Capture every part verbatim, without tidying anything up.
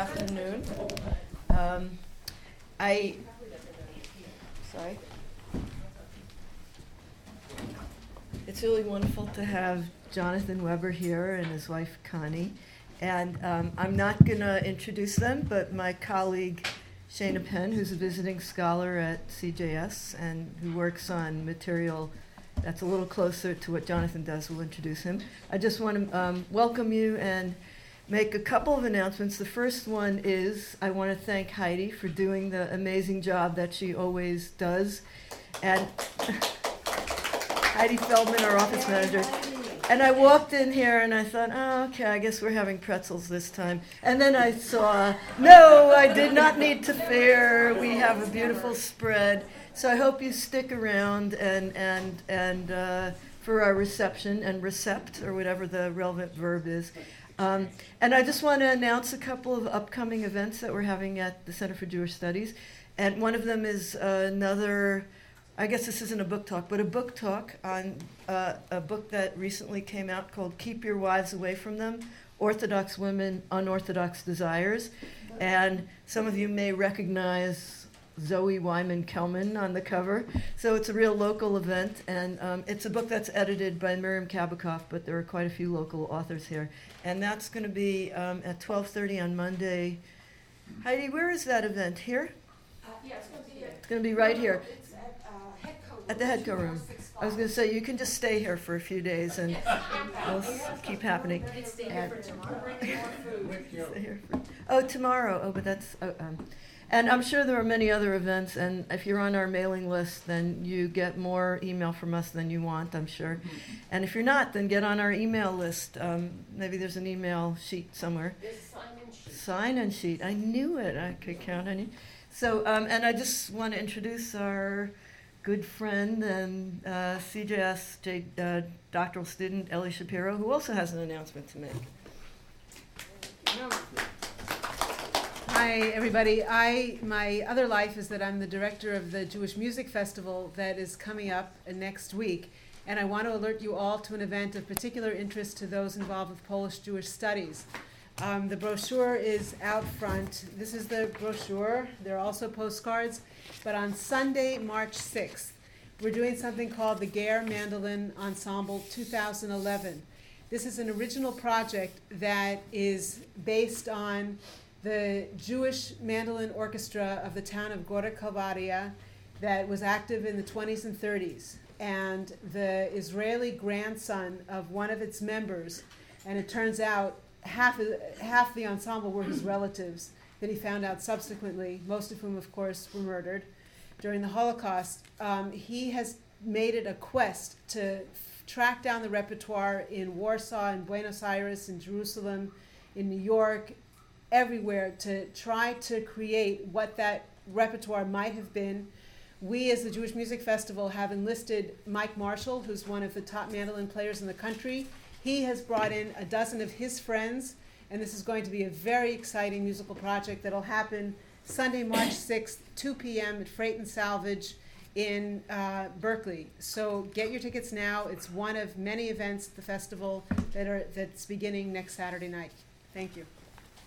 afternoon. Um, I, sorry. It's really wonderful to have Jonathan Weber here and his wife Connie. And um, I'm not going to introduce them, but my colleague Shana Penn, who's a visiting scholar at C J S and who works on material that's a little closer to what Jonathan does, will introduce him. I just want to um, welcome you and make a couple of announcements. The first one is I want to thank Heidi for doing the amazing job that she always does. And Heidi Feldman, our office manager. And I walked in here and I thought, oh, okay, I guess we're having pretzels this time. And then I saw, no, I did not need to fear. We have a beautiful spread. So I hope you stick around and and and uh, for our reception and recept, or whatever the relevant verb is. Um, and I just want to announce a couple of upcoming events that we're having at the Center for Jewish Studies. And one of them is uh, another, I guess this isn't a book talk, but a book talk on uh, a book that recently came out called Keep Your Wives Away from Them, Orthodox Women, Unorthodox Desires. And some of you may recognize Zoe Wyman-Kelman on the cover. So it's a real local event, and um, it's a book that's edited by Miriam Kabakoff, but there are quite a few local authors here. And that's going to be um, at twelve thirty on Monday. Heidi, where is that event? Here? Uh, yeah, it's going to be here. It's going to be right here. It's at uh, Headco. At the Headco room. I was going to say, you can just stay here for a few days, and it'll s- keep happening. Stay And- here for tomorrow. Bring more food. Stay here for- Oh, tomorrow. Oh, but that's... Oh, um, and I'm sure there are many other events, and if you're on our mailing list, then you get more email from us than you want, I'm sure. And if you're not, then get on our email list. Um, maybe there's an email sheet somewhere. There's a sign-in sheet. Sign-in sheet. I knew it. I could count on you. So, um, and I just want to introduce our good friend and uh, C J S J, uh, doctoral student, Ellie Shapiro, who also has an announcement to make. Hi, everybody. I my other life is that I'm the director of the Jewish Music Festival that is coming up uh, next week, and I want to alert you all to an event of particular interest to those involved with Polish Jewish studies. Um, the brochure is out front. This is the brochure. There are also postcards. But on Sunday, March sixth, we're doing something called the Ger Mandolin Ensemble two thousand eleven. This is an original project that is based on the Jewish mandolin orchestra of the town of Gora Kalvaria that was active in the twenties and thirties, and the Israeli grandson of one of its members, and it turns out half of, half the ensemble were his relatives that he found out subsequently, most of whom, of course, were murdered during the Holocaust. Um, he has made it a quest to f- track down the repertoire in Warsaw, in Buenos Aires, in Jerusalem, in New York, everywhere, to try to create what that repertoire might have been. We, as the Jewish Music Festival, have enlisted Mike Marshall, who's one of the top mandolin players in the country. He has brought in a dozen of his friends, and this is going to be a very exciting musical project that'll happen Sunday, March sixth, two p.m. at Freight and Salvage in uh, Berkeley. So get your tickets now. It's one of many events at the festival that are that's beginning next Saturday night. Thank you.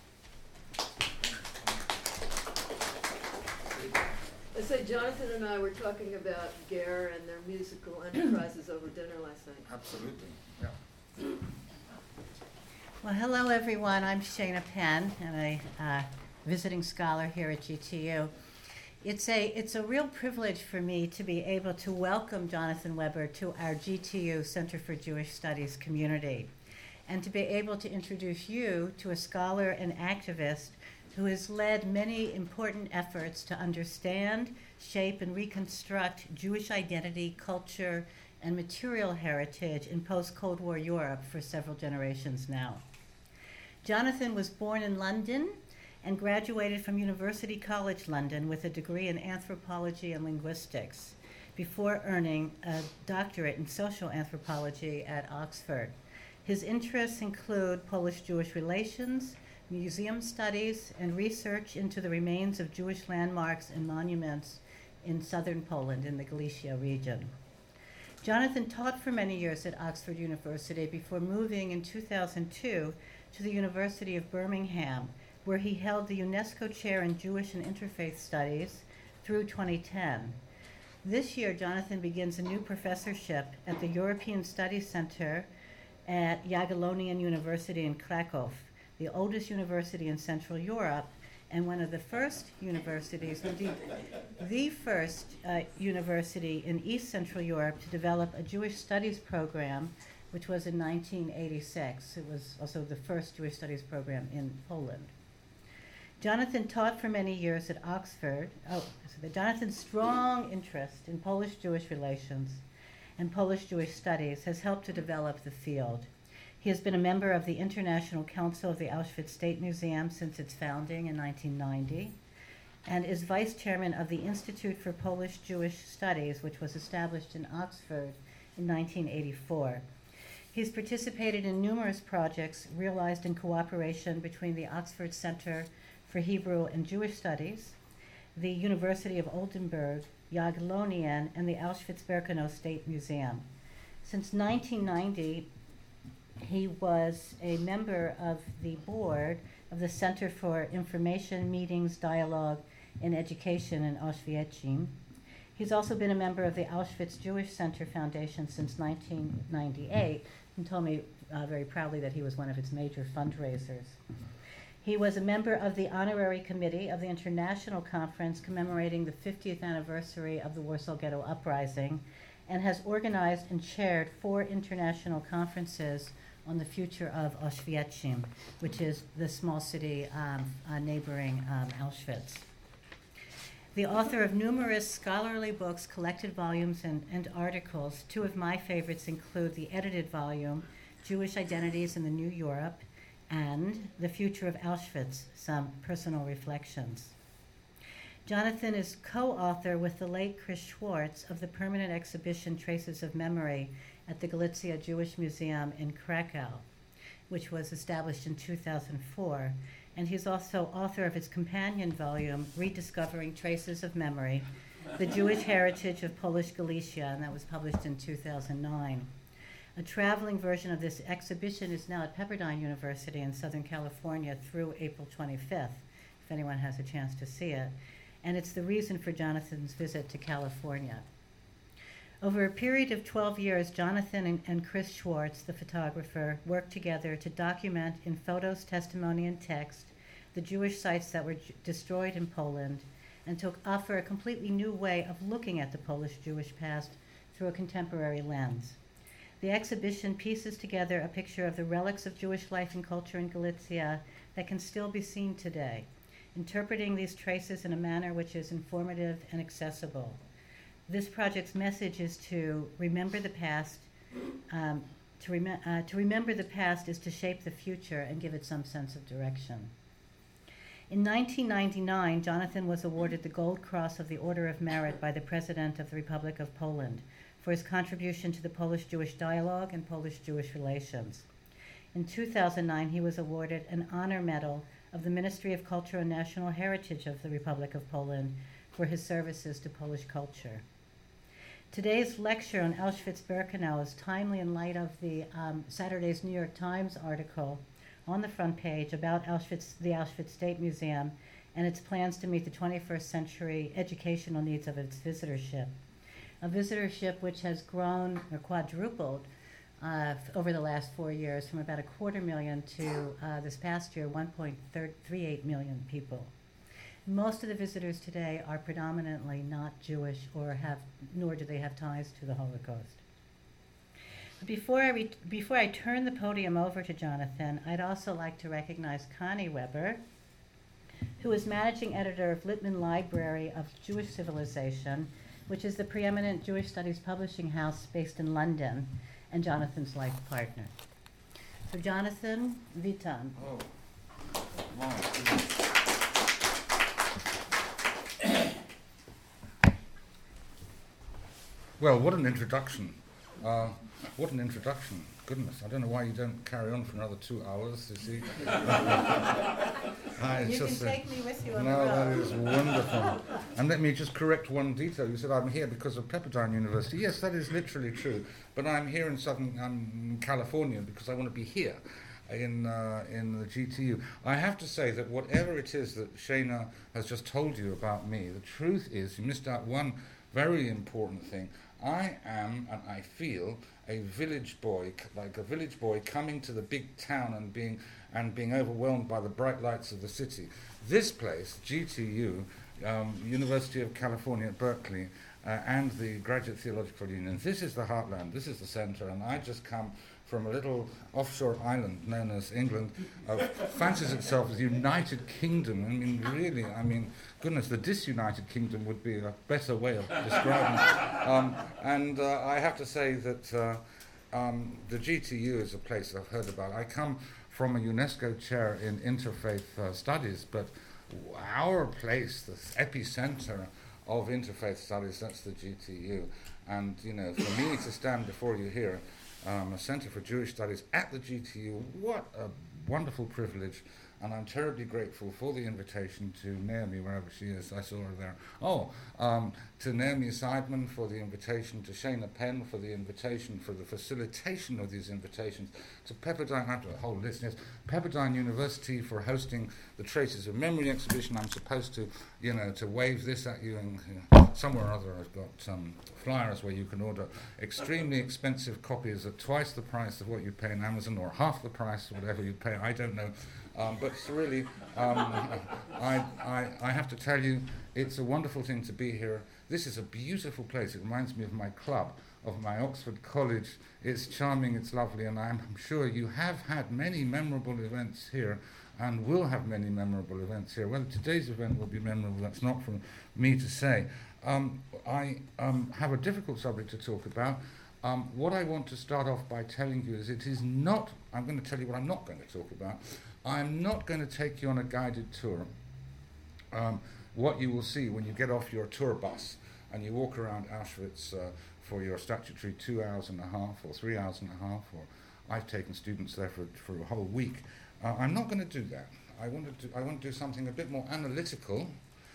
I say Jonathan and I were talking about Ger and their musical enterprises over dinner last night. Absolutely, yeah. Well, hello everyone. I'm Shana Penn, and a uh, visiting scholar here at G T U. It's a it's a real privilege for me to be able to welcome Jonathan Weber to our G T U Center for Jewish Studies community, and to be able to introduce you to a scholar and activist who has led many important efforts to understand, shape, and reconstruct Jewish identity, culture, and material heritage in post-Cold War Europe for several generations now. Jonathan was born in London and graduated from University College London with a degree in anthropology and linguistics before earning a doctorate in social anthropology at Oxford. His interests include Polish-Jewish relations, museum studies, and research into the remains of Jewish landmarks and monuments in southern Poland in the Galicia region. Jonathan taught for many years at Oxford University before moving in two thousand two to the University of Birmingham, where he held the UNESCO Chair in Jewish and Interfaith Studies through twenty ten. This year, Jonathan begins a new professorship at the European Studies Center at Jagiellonian University in Krakow, the oldest university in Central Europe, and one of the first universities, indeed the first uh, university in East Central Europe to develop a Jewish studies program, which was in nineteen eighty-six. It was also the first Jewish studies program in Poland. Jonathan taught for many years at Oxford. Oh, so the Jonathan's strong interest in Polish-Jewish relations and Polish-Jewish studies has helped to develop the field. He has been a member of the International Council of the Auschwitz State Museum since its founding in nineteen ninety, and is vice chairman of the Institute for Polish-Jewish Studies, which was established in Oxford in nineteen eighty-four. He's participated in numerous projects realized in cooperation between the Oxford Center for Hebrew and Jewish Studies, the University of Oldenburg, Jagiellonian, and the Auschwitz-Birkenau State Museum. Since nineteen ninety, he was a member of the board of the Center for Information, Meetings, Dialogue, and Education in Auschwitz. He's also been a member of the Auschwitz Jewish Center Foundation since nineteen ninety-eight, and told me uh, very proudly that he was one of its major fundraisers. He was a member of the honorary committee of the International Conference commemorating the fiftieth anniversary of the Warsaw Ghetto Uprising, and has organized and chaired four international conferences on the future of Auschwitz, which is the small city um, uh, neighboring um, Auschwitz. The author of numerous scholarly books, collected volumes, and, and articles. Two of my favorites include the edited volume, Jewish Identities in the New Europe, and The Future of Auschwitz, Some Personal Reflections. Jonathan is co-author with the late Chris Schwartz of the permanent exhibition Traces of Memory at the Galicia Jewish Museum in Krakow, which was established in two thousand four. And he's also author of its companion volume, Rediscovering Traces of Memory, The Jewish Heritage of Polish Galicia, and that was published in two thousand nine. A traveling version of this exhibition is now at Pepperdine University in Southern California through April twenty-fifth, if anyone has a chance to see it. And it's the reason for Jonathan's visit to California. Over a period of twelve years, Jonathan and, and Chris Schwartz, the photographer, worked together to document in photos, testimony, and text the Jewish sites that were j- destroyed in Poland, and to offer a completely new way of looking at the Polish-Jewish past through a contemporary lens. The exhibition pieces together a picture of the relics of Jewish life and culture in Galicia that can still be seen today, interpreting these traces in a manner which is informative and accessible. This project's message is to remember the past. Um, to, rem- uh, to remember the past is to shape the future and give it some sense of direction. In nineteen ninety-nine, Jonathan was awarded the Gold Cross of the Order of Merit by the President of the Republic of Poland for his contribution to the Polish-Jewish dialogue and Polish-Jewish relations. In two thousand nine, he was awarded an honor medal of the Ministry of Culture and National Heritage of the Republic of Poland for his services to Polish culture. Today's lecture on Auschwitz-Birkenau is timely in light of the um, Saturday's New York Times article on the front page about Auschwitz, the Auschwitz State Museum, and its plans to meet the twenty-first century educational needs of its visitorship. A visitorship which has grown or quadrupled uh, f- over the last four years from about a quarter million to uh, this past year, one point three eight million people. Most of the visitors today are predominantly not Jewish or have, nor do they have ties to the Holocaust. Before I, re- before I turn the podium over to Jonathan, I'd also like to recognize Connie Weber, who is managing editor of Littman Library of Jewish Civilization, which is the preeminent Jewish studies publishing house based in London, and Jonathan's life partner. So Jonathan, witam. Oh, my goodness. Well, what an introduction. Uh, what an introduction. Goodness, I don't know why you don't carry on for another two hours, you see. I You just, can uh, take me with you on No, the that road. is wonderful. And let me just correct one detail. You said I'm here because of Pepperdine University. Yes, that is literally true. But I'm here in Southern um, California because I want to be here. in uh, in the G T U. I have to say that whatever it is that Shana has just told you about me, the truth is you missed out one very important thing. I am, and I feel, a village boy, c- like a village boy coming to the big town and being and being overwhelmed by the bright lights of the city. This place, G T U, um, University of California at Berkeley, uh, and the Graduate Theological Union, this is the heartland, this is the center, and I just come from a little offshore island known as England, uh, fancies itself as the United Kingdom. I mean, really, I mean, goodness, the disunited kingdom would be a better way of describing it. Um, and uh, I have to say that uh, um, the G T U is a place I've heard about. I come from a UNESCO chair in interfaith uh, studies, but our place, the epicenter of interfaith studies, that's the G T U. And, you know, for me to stand before you here, Um, a Centre for Jewish Studies at the G T U. What a wonderful privilege, and I'm terribly grateful for the invitation to Naomi, wherever she is. I saw her there. Oh, um, to Naomi Seidman for the invitation, to Shana Penn for the invitation, for the facilitation of these invitations, to Pepperdine, I have a whole list, yes, Pepperdine University for hosting the Traces of Memory exhibition. I'm supposed to, you know, to wave this at you, and you know, somewhere or other I've got um, flyers where you can order extremely expensive copies at twice the price of what you pay in Amazon, or half the price, whatever you pay, I don't know. Um, but it's really, um, I, I, I have to tell you, it's a wonderful thing to be here. This is a beautiful place. It reminds me of my club, of my Oxford College. It's charming, it's lovely, and I'm sure you have had many memorable events here and will have many memorable events here. Well, today's event will be memorable. That's not for me to say. Um, I um, have a difficult subject to talk about. Um, what I want to start off by telling you is it is not, I'm going to tell you what I'm not going to talk about. I'm not going to take you on a guided tour. Um, what you will see when you get off your tour bus and you walk around Auschwitz uh, for your statutory two hours and a half or three hours and a half, or I've taken students there for, for a whole week. Uh, I'm not going to do that. I want to do, I want to do something a bit more analytical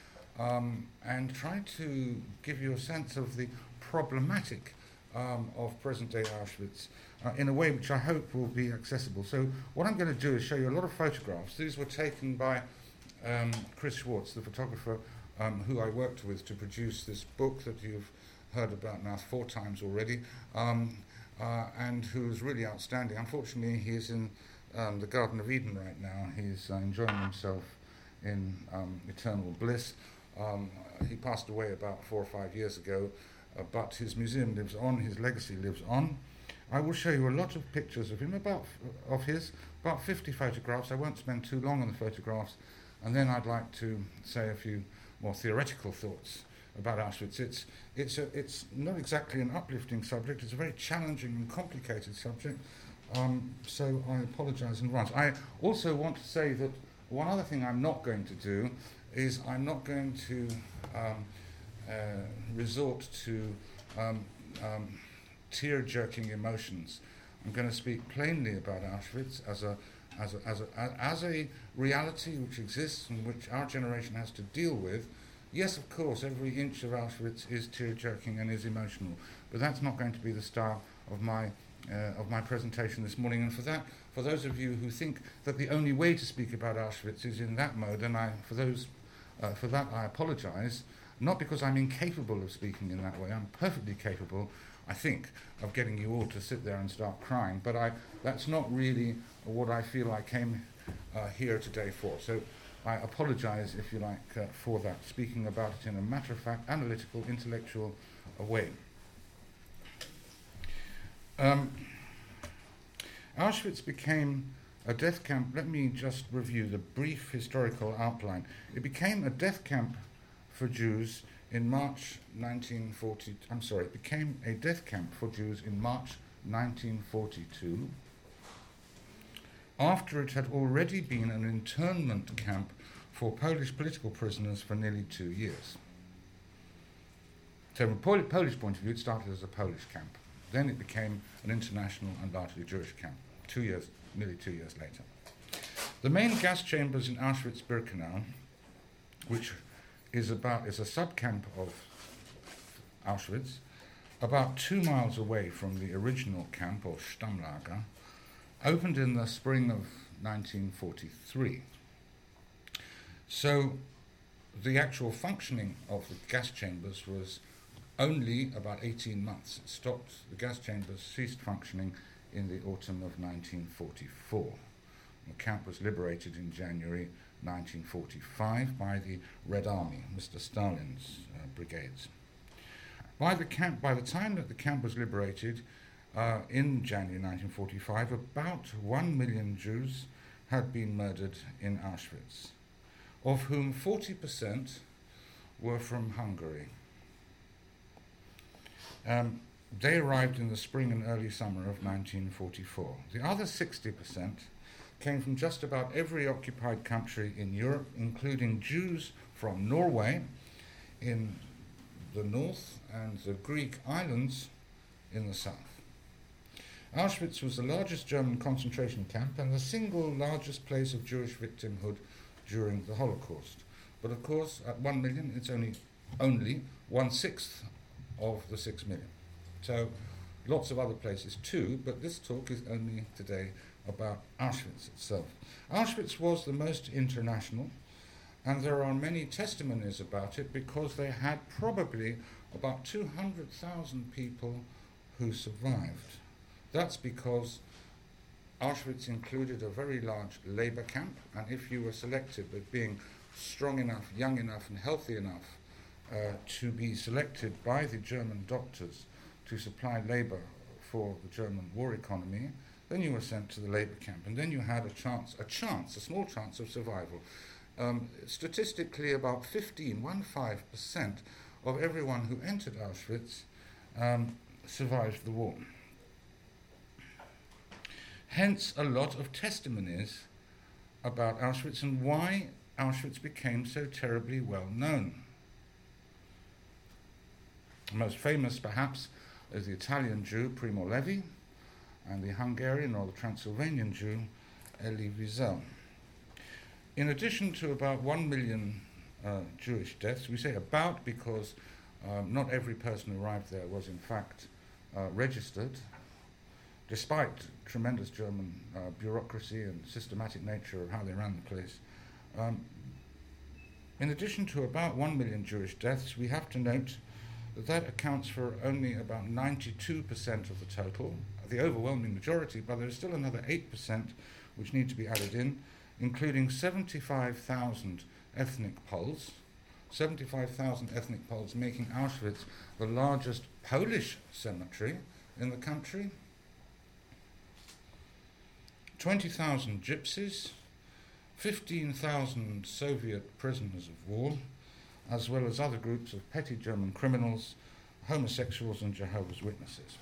um, and try to give you a sense of the problematic um, of present-day Auschwitz uh, in a way which I hope will be accessible. So what I'm going to do is show you a lot of photographs. These were taken by um, Chris Schwartz, the photographer um, who I worked with to produce this book that you've heard about now four times already, um, uh, and who's really outstanding. Unfortunately, he's in um, the Garden of Eden right now. He's uh, enjoying himself in um, eternal bliss. Um, he passed away about four or five years ago, uh, but his museum lives on, his legacy lives on. I will show you a lot of pictures of him, about f- of his, about fifty photographs. I won't spend too long on the photographs, and then I'd like to say a few more theoretical thoughts about Auschwitz. It's, it's, a, it's not exactly an uplifting subject, it's a very challenging and complicated subject, um, so I apologize in advance. I also want to say that one other thing I'm not going to do is I'm not going to um, uh, resort to um, um, tear-jerking emotions. I'm going to speak plainly about Auschwitz as a, as a, as a, as a reality which exists and which our generation has to deal with. Yes, of course, every inch of Auschwitz is tear-jerking and is emotional, but that's not going to be the style of my uh, of my presentation this morning. And for that, for those of you who think that the only way to speak about Auschwitz is in that mode, and I, for those, uh, for that I apologize, not because I'm incapable of speaking in that way. I'm perfectly capable, I think, of getting you all to sit there and start crying, but I, that's not really what I feel I came uh, here today for. So I apologize, if you like, uh, for that, speaking about it in a matter-of-fact, analytical, intellectual uh, way. Um, Auschwitz became a death camp. Let me just review the brief historical outline. It became a death camp for Jews in March nineteen forty. I'm sorry, it became a death camp for Jews in March nineteen forty-two, after it had already been an internment camp for Polish political prisoners for nearly two years. So from a Pol- Polish point of view, it started as a Polish camp. Then it became an international and largely Jewish camp, two years, nearly two years later. The main gas chambers in Auschwitz-Birkenau, which is about is a sub-camp of Auschwitz, about two miles away from the original camp, or Stammlager, opened in the spring of nineteen forty-three. So the actual functioning of the gas chambers was only about eighteen months. It stopped, the gas chambers ceased functioning in the autumn of nineteen forty-four. The camp was liberated in January nineteen forty-five by the Red Army, Mister Stalin's uh, brigades. By the camp, by the time that the camp was liberated uh, in January nineteen forty-five, about one million Jews had been murdered in Auschwitz, of whom forty percent were from Hungary. Um, they arrived in the spring and early summer of nineteen forty-four. The other sixty percent came from just about every occupied country in Europe, including Jews from Norway in the north and the Greek islands in the south. Auschwitz was the largest German concentration camp and the single largest place of Jewish victimhood during the Holocaust. But of course, at one million, it's only only one-sixth of the six million. So lots of other places too, but this talk is only today about Auschwitz itself. Auschwitz was the most international, and there are many testimonies about it because they had probably about two hundred thousand people who survived. That's because Auschwitz included a very large labor camp, and if you were selected with being strong enough, young enough, and healthy enough uh, to be selected by the German doctors to supply labor for the German war economy, then you were sent to the labor camp, and then you had a chance, a chance, a small chance of survival. Um, statistically, about fifteen, one five percent of everyone who entered Auschwitz um, survived the war. Hence, a lot of testimonies about Auschwitz and why Auschwitz became so terribly well known. The most famous, perhaps, is the Italian Jew Primo Levi, and the Hungarian or the Transylvanian Jew Elie Wiesel. In addition to about one million uh, Jewish deaths, we say about because um, not every person who arrived there was in fact uh, registered, despite tremendous German uh, bureaucracy and systematic nature of how they ran the place. Um, in addition to about one million Jewish deaths, we have to note that that accounts for only about ninety-two percent of the total, the overwhelming majority, but there is still another eight percent which need to be added in, including seventy-five thousand ethnic Poles, seventy-five thousand ethnic Poles, making Auschwitz the largest Polish cemetery in the country, twenty thousand gypsies, fifteen thousand Soviet prisoners of war, as well as other groups of petty German criminals, homosexuals and Jehovah's Witnesses.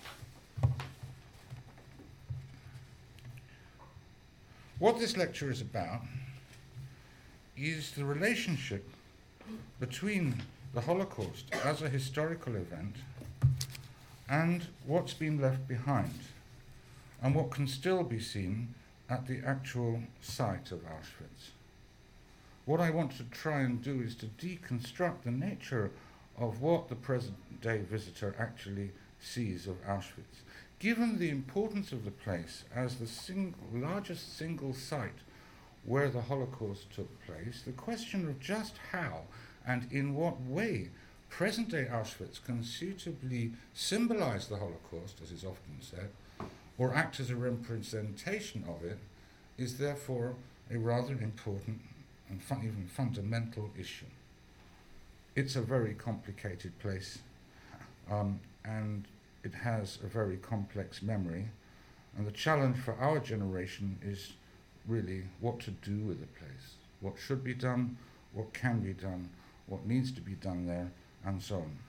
What this lecture is about is the relationship between the Holocaust as a historical event and what's been left behind, and what can still be seen at the actual site of Auschwitz. What I want to try and do is to deconstruct the nature of what the present-day visitor actually sees of Auschwitz. Given the importance of the place as the sing- largest single site where the Holocaust took place, the question of just how and in what way present-day Auschwitz can suitably symbolize the Holocaust, as is often said, or act as a representation of it, is therefore a rather important and fun- even fundamental issue. It's a very complicated place, um, and it has a very complex memory, and the challenge for our generation is really what to do with the place, what should be done, what can be done, what needs to be done there, and so on.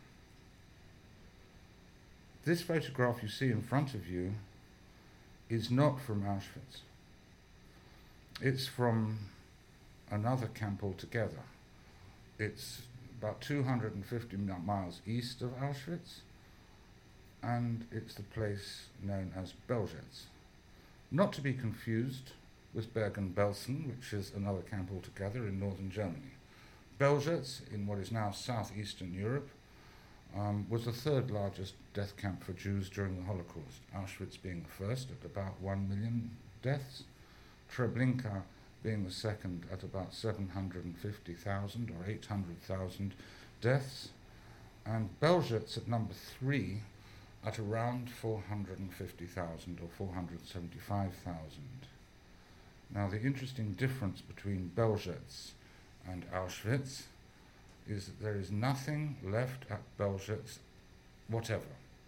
This photograph you see in front of you is not from Auschwitz. It's from another camp altogether. It's about two hundred fifty miles east of Auschwitz, and it's the place known as Belzec. Not to be confused with Bergen-Belsen, which is another camp altogether in northern Germany. Belzec, in what is now southeastern Europe, um, was the third largest death camp for Jews during the Holocaust, Auschwitz being the first at about one million deaths, Treblinka being the second at about seven hundred fifty thousand or eight hundred thousand deaths, and Belzec at number three at around four hundred fifty thousand or four hundred seventy-five thousand. Now, the interesting difference between Belzec and Auschwitz is that there is nothing left at Belzec whatever.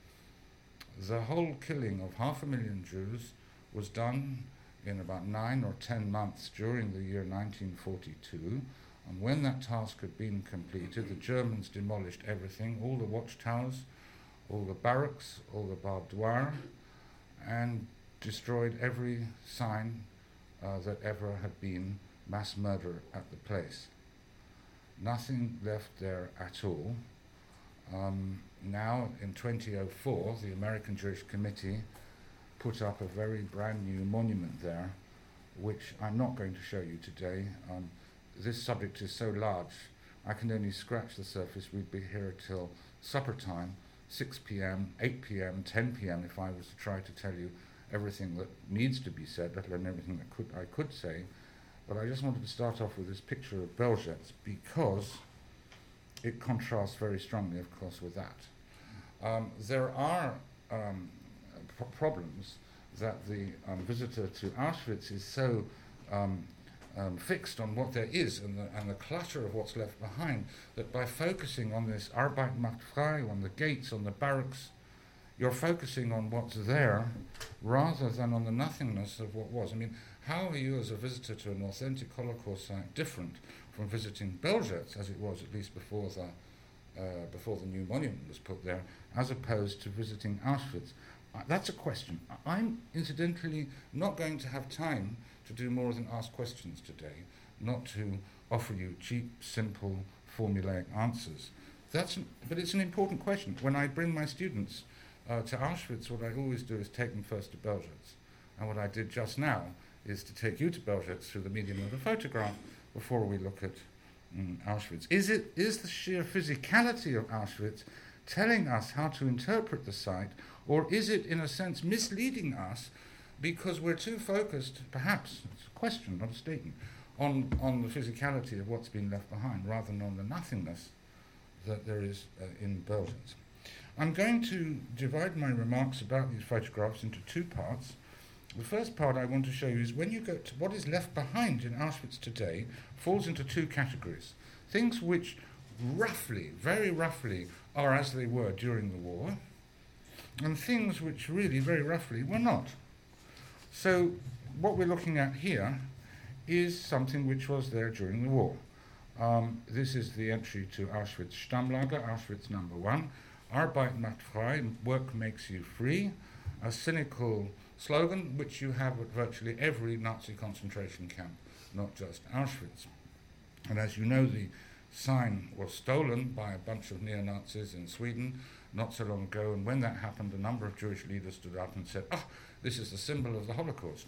The whole killing of half a million Jews was done in about nine or ten months during the year nineteen forty-two, and when that task had been completed, the Germans demolished everything, all the watchtowers, all the barracks, all the barbed wire, and destroyed every sign uh, that ever had been mass murder at the place. Nothing left there at all. Um, now, in twenty oh four, the American Jewish Committee put up a very brand new monument there, which I'm not going to show you today. Um, this subject is so large, I can only scratch the surface. We'd be here till supper time, six p.m., eight p.m., ten p.m. if I was to try to tell you everything that needs to be said, let alone everything that could, I could say. But I just wanted to start off with this picture of Belzec because it contrasts very strongly, of course, with that. Um, there are um, p- problems that the um, visitor to Auschwitz is so um, um, fixed on what there is and the, and the clutter of what's left behind that by focusing on this Arbeit macht frei, on the gates, on the barracks, you're focusing on what's there rather than on the nothingness of what was. I mean, how are you as a visitor to an authentic Holocaust site different from visiting Belzec, as it was at least before the uh, before the new monument was put there, as opposed to visiting Auschwitz? Uh, that's a question. I'm incidentally not going to have time to do more than ask questions today, not to offer you cheap, simple, formulaic answers. That's an, but it's an important question. When I bring my students uh, to Auschwitz, what I always do is take them first to Belzec. And what I did just now is to take you to Belzec through the medium of a photograph before we look at mm, Auschwitz. Is it is the sheer physicality of Auschwitz telling us how to interpret the site, or is it in a sense misleading us because we're too focused, perhaps, it's a question, not a statement, on, on the physicality of what's been left behind rather than on the nothingness that there is uh, in Belzec? I'm going to divide my remarks about these photographs into two parts. The first part I want to show you is when you go to what is left behind in Auschwitz today falls into two categories. Things which roughly, very roughly, are as they were during the war, and things which really, very roughly, were not. So what we're looking at here is something which was there during the war. Um, this is the entry to Auschwitz Stammlager, Auschwitz number one. Arbeit macht frei, work makes you free, a cynical slogan which you have at virtually every Nazi concentration camp, not just Auschwitz. And as you know, the sign was stolen by a bunch of neo-Nazis in Sweden not so long ago, and when that happened, a number of Jewish leaders stood up and said, "Ah, this is the symbol of the Holocaust,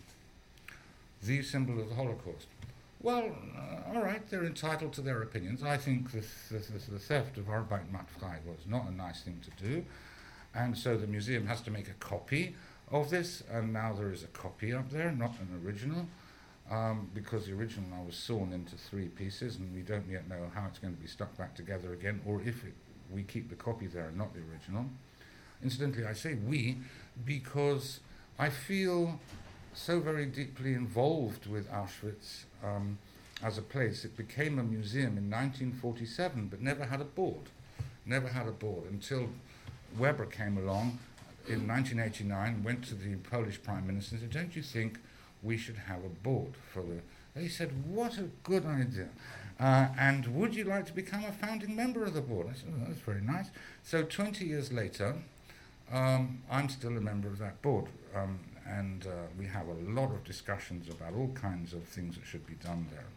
the symbol of the Holocaust." Well, uh, all right, they're entitled to their opinions. I think the, the, the theft of Arbeit macht frei was not a nice thing to do, and so the museum has to make a copy of this, and now there is a copy up there, not an original, um, because the original now was sawn into three pieces, and we don't yet know how it's going to be stuck back together again, or if it, we keep the copy there and not the original. Incidentally, I say we because I feel so very deeply involved with Auschwitz um, as a place. It became a museum in nineteen forty-seven, but never had a board, never had a board until Weber came along in nineteen eighty-nine, went to the Polish Prime Minister and said, "Don't you think we should have a board for the..." They said, "What a good idea. Uh, and would you like to become a founding member of the board?" I said, "Oh, that's very nice." So twenty years later, um, I'm still a member of that board. Um, and uh, we have a lot of discussions about all kinds of things that should be done there.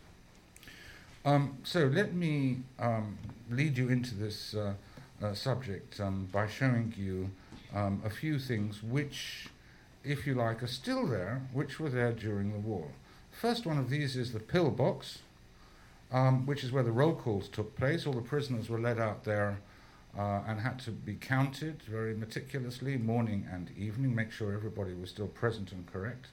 Um, so let me um, lead you into this uh, uh, subject um, by showing you um, a few things which, if you like, are still there, which were there during the war. First one of these is the pillbox, um, which is where the roll calls took place. All the prisoners were led out there uh, and had to be counted very meticulously, morning and evening, make sure everybody was still present and correct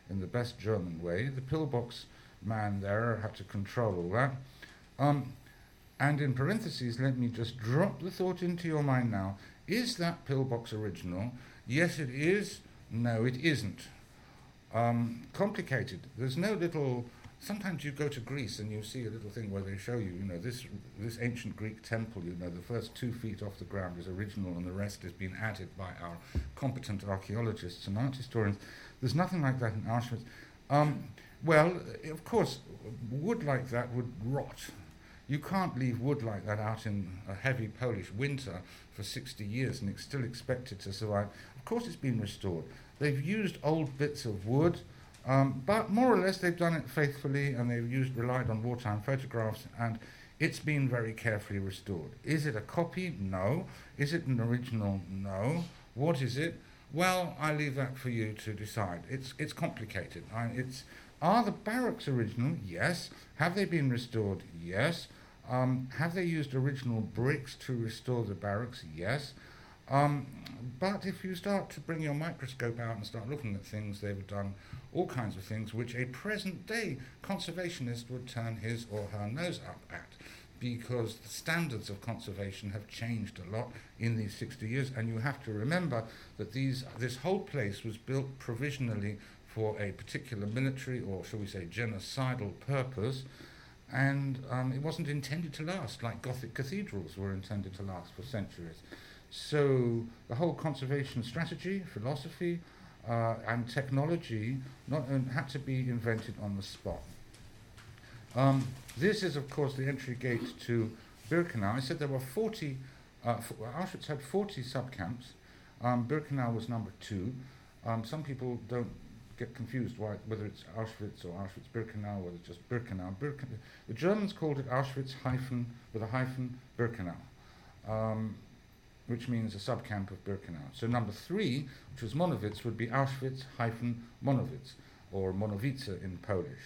in the best German way. The pillbox man there had to control all that. Um, and in parentheses, let me just drop the thought into your mind now. Is that pillbox original? Yes, it is. No, it isn't. Um, complicated. There's no little... Sometimes you go to Greece and you see a little thing where they show you, you know, this this ancient Greek temple, you know, the first two feet off the ground is original and the rest has been added by our competent archaeologists and art historians. There's nothing like that in Auschwitz. Um, well, of course, wood like that would rot. You can't leave wood like that out in a heavy Polish winter for sixty years and ex- still expect it to survive. Of course it's been restored. They've used old bits of wood, Um, but more or less they've done it faithfully, and they've used relied on wartime photographs, and it's been very carefully restored. Is it a copy? No. Is it an original? No. What is it? Well, I leave that for you to decide. It's it's complicated. I, it's are the barracks original? Yes. Have they been restored? Yes. Um, have they used original bricks to restore the barracks? Yes. Um, but if you start to bring your microscope out and start looking at things, they've done all kinds of things which a present-day conservationist would turn his or her nose up at, because the standards of conservation have changed a lot in these sixty years, and you have to remember that these this whole place was built provisionally for a particular military, or shall we say genocidal purpose, and um, it wasn't intended to last, like Gothic cathedrals were intended to last for centuries. So the whole conservation strategy, philosophy, uh, and technology not uh, had to be invented on the spot. Um, this is, of course, the entry gate to Birkenau. I said there were forty, uh, f- Auschwitz had forty subcamps. Um, Birkenau was number two. Um, some people don't get confused why, whether it's Auschwitz or Auschwitz-Birkenau, or it's just Birkenau. Birken- the Germans called it Auschwitz hyphen, with a hyphen, Birkenau. Um, which means a subcamp of Birkenau. So number three, which was Monowitz, would be Auschwitz-Monowitz, or Monowice in Polish.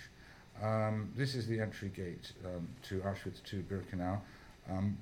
Um, this is the entry gate um, to Auschwitz to Birkenau, um,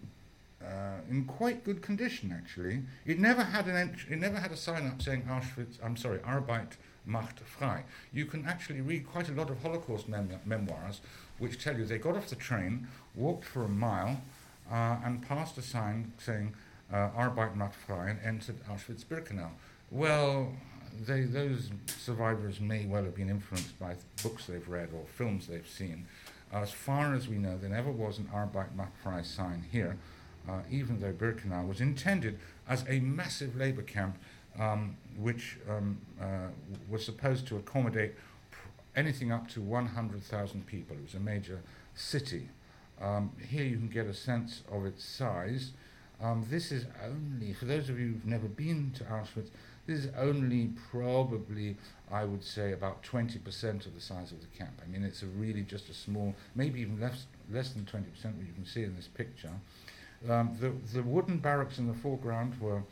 uh, in quite good condition actually. It never had an ent- it never had a sign up saying Auschwitz. I'm sorry, Arbeit macht frei. You can actually read quite a lot of Holocaust mem- memoirs which tell you they got off the train, walked for a mile, uh, and passed a sign saying Uh, Arbeit macht frei, and entered Auschwitz-Birkenau. Well, they, those survivors may well have been influenced by th- books they've read or films they've seen. Uh, as far as we know, there never was an Arbeit macht frei sign here, uh, even though Birkenau was intended as a massive labour camp, um, which um, uh, was supposed to accommodate pr- anything up to one hundred thousand people. It was a major city. Um, here you can get a sense of its size. Um, this is only, for those of you who've never been to Auschwitz, this is only probably, I would say, about twenty percent of the size of the camp. I mean, it's a really just a small, maybe even less less than twenty percent, what you can see in this picture. Um, the, the wooden barracks in the foreground were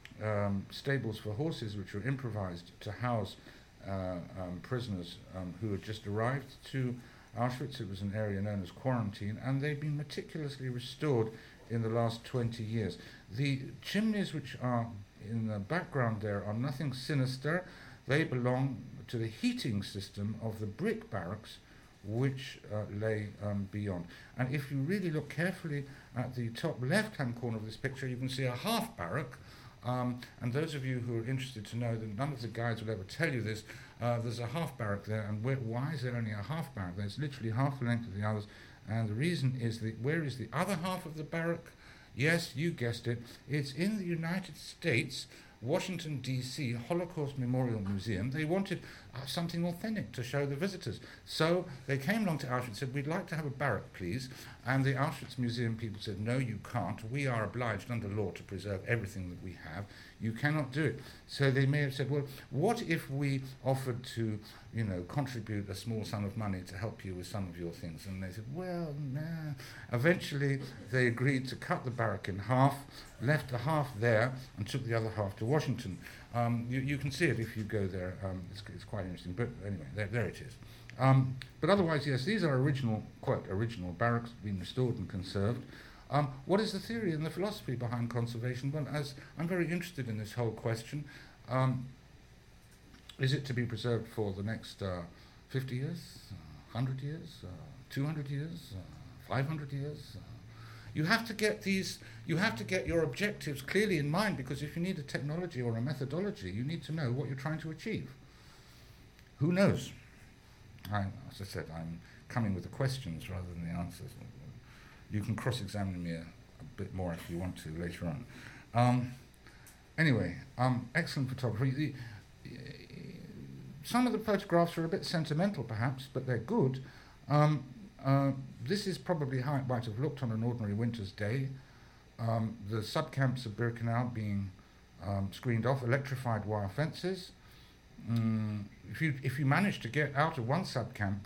um, stables for horses, which were improvised to house uh, um, prisoners um, who had just arrived to Auschwitz. It was an area known as quarantine, and they've been meticulously restored in the last twenty years. The chimneys which are in the background there are nothing sinister. They belong to the heating system of the brick barracks which uh, lay um, beyond. And if you really look carefully at the top left-hand corner of this picture, you can see a half barrack. Um, and those of you who are interested to know that none of the guides will ever tell you this, uh, there's a half barrack there, and where, why is there only a half barrack there? It's literally half the length of the others. And the reason is that where is the other half of the barrack? Yes, you guessed it. It's in the United States, Washington, D C Holocaust Memorial Museum. They wanted uh, something authentic to show the visitors. So they came along to Auschwitz and said, we'd like to have a barrack, please. And the Auschwitz Museum people said, no, you can't. We are obliged under law to preserve everything that we have. You cannot do it. So they may have said, well, what if we offered to, you know, contribute a small sum of money to help you with some of your things? And they said, well, nah. Eventually, they agreed to cut the barrack in half, left the half there, and took the other half to Washington. Um, you, you can see it if you go there. Um, it's, it's quite interesting. But anyway, there, there it is. Um, but otherwise, yes, these are original, quite original barracks, been restored and conserved. Um, what is the theory and the philosophy behind conservation? Well, as I'm very interested in this whole question, um, is it to be preserved for the next uh, fifty years, uh, one hundred years, uh, two hundred years, uh, five hundred years? Uh, you have to get these, you have to get your objectives clearly in mind, because if you need a technology or a methodology, you need to know what you're trying to achieve. Who knows? I, as I said, I'm coming with the questions rather than the answers. You can cross-examine me a, a bit more if you want to later on. Um, anyway, um, excellent photography. The, some of the photographs are a bit sentimental, perhaps, but they're good. Um, uh, this is probably how it might have looked on an ordinary winter's day. Um, the subcamps of Birkenau being um, screened off, electrified wire fences. Mm, if you if you manage to get out of one subcamp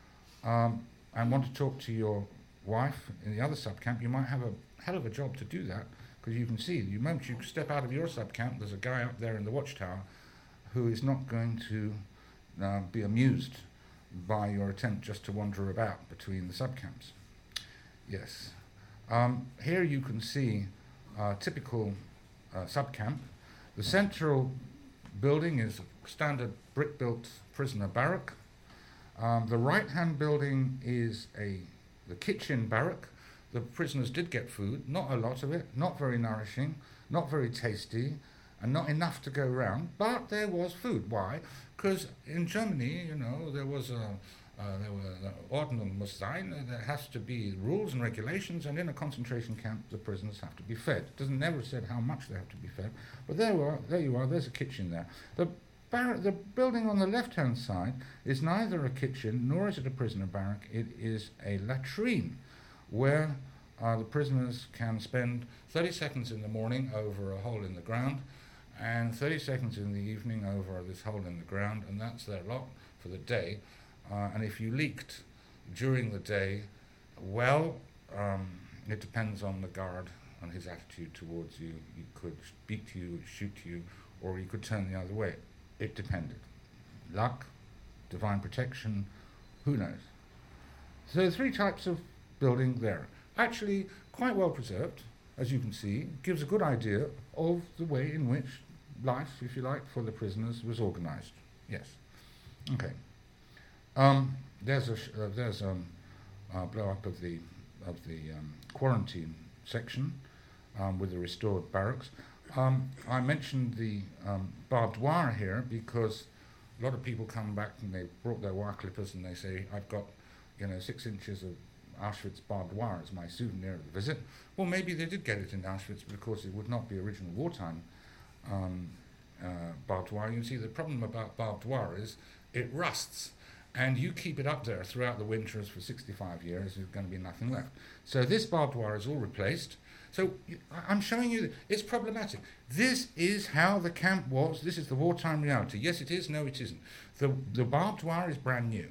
um, and want to talk to your wife in the other subcamp, you might have a hell of a job to do that, because you can see the moment you step out of your subcamp, there's a guy up there in the watchtower who is not going to uh, be amused by your attempt just to wander about between the subcamps. Yes. Um, here you can see a typical uh, subcamp. The central building is a standard brick-built prisoner barrack. Um, the right-hand building is a the kitchen barrack. The prisoners did get food, not a lot of it, not very nourishing, not very tasty, and not enough to go round, but there was food. Why? Because in Germany, you know, there was a uh, there were the Ordnung muss sein. There has to be rules and regulations, and in a concentration camp, the prisoners have to be fed. It doesn't never said how much they have to be fed, but there you are. There you are. There's a kitchen there. The bar- the building on the left-hand side is neither a kitchen nor is it a prisoner barrack. It is a latrine, where uh, the prisoners can spend thirty seconds in the morning over a hole in the ground, and thirty seconds in the evening over this hole in the ground, and that's their lot for the day. Uh, and if you leaked during the day, well, um, it depends on the guard and his attitude towards you. You could beat you, shoot you, or you could turn the other way. It depended. Luck, divine protection, who knows? So three types of building there. Actually quite well preserved, as you can see. Gives a good idea of the way in which life, if you like, for the prisoners was organized. Yes. Okay. Um, there's a sh- uh, there's um, a blow up of the of the um, quarantine section um, with the restored barracks. Um, I mentioned the um, barbed wire here because a lot of people come back and they brought their wire clippers and they say, I've got, you know, six inches of Auschwitz barbed wire as my souvenir of the visit. Well, maybe they did get it in Auschwitz, but of course it would not be original wartime um, uh, barbed wire. You see, the problem about barbed wire is it rusts. And you keep it up there throughout the winters for sixty-five years, there's going to be nothing left. So this barbed wire is all replaced. So I'm showing you that it's problematic. This is how the camp was. This is the wartime reality. Yes, it is. No, it isn't. The, the barbed wire is brand new.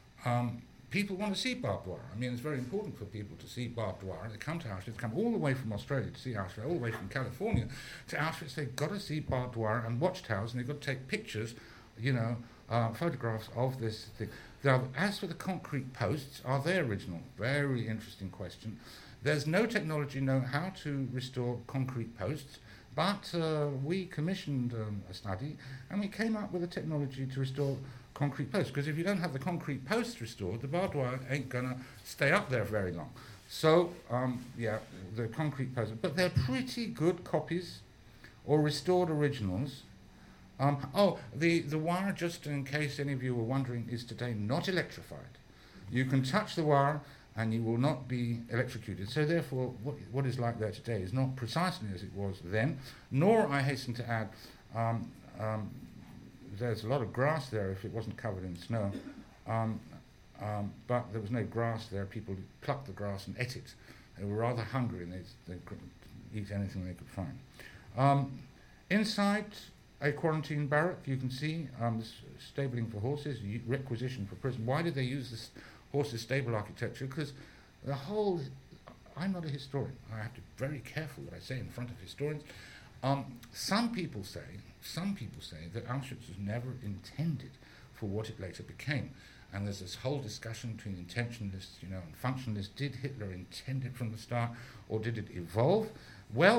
Um, people want to see barbed wire. I mean, it's very important for people to see barbed wire. They come to Auschwitz, come all the way from Australia to see Auschwitz, all the way from California to Auschwitz. They've got to see barbed wire and watchtowers, and they've got to take pictures, you know, Uh, photographs of this thing. Now, as for the concrete posts, are they original? Very interesting question. There's no technology know how to restore concrete posts, but uh, we commissioned um, a study and we came up with a technology to restore concrete posts, because if you don't have the concrete posts restored, the barbed wire ain't going to stay up there very long. So, um, yeah, the concrete posts, but they're pretty good copies or restored originals. Um, oh, the, the wire, just in case any of you were wondering, is today not electrified. You can touch the wire and you will not be electrocuted. So therefore, what, what is like there today is not precisely as it was then, nor, I hasten to add, um, um, there's a lot of grass there if it wasn't covered in snow, um, um, but there was no grass there. People plucked the grass and ate it. They were rather hungry and they, they could eat anything they could find. Um, inside a quarantine barrack, you can see um, this stabling for horses, requisition for prison. Why did they use this horses stable architecture? Because the whole, I'm not a historian, I have to be very careful what I say in front of historians. Um, some people say, some people say that Auschwitz was never intended for what it later became. And there's this whole discussion between intentionalists, you know, and functionalists. Did Hitler intend it from the start, or did it evolve? Well,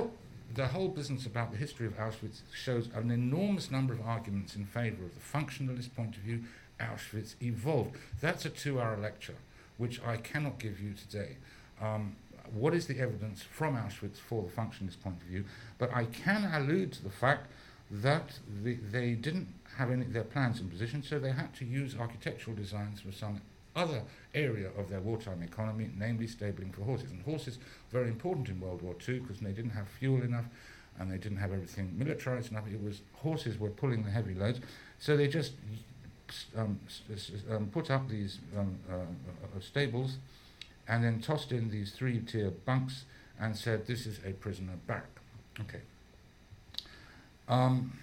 the whole business about the history of Auschwitz shows an enormous number of arguments in favor of the functionalist point of view. Auschwitz evolved. That's a two-hour lecture, which I cannot give you today. Um, what is the evidence from Auschwitz for the functionalist point of view? But I can allude to the fact that the, they didn't have any their plans in position, so they had to use architectural designs for some other area of their wartime economy, namely stabling for horses. And horses very important in World War Two because they didn't have fuel enough and they didn't have everything militarized enough. It was horses were pulling the heavy loads, so they just um, s- s- um, put up these um, uh, uh, stables and then tossed in these three-tier bunks and said, this is a prisoner barrack. Okay. Um,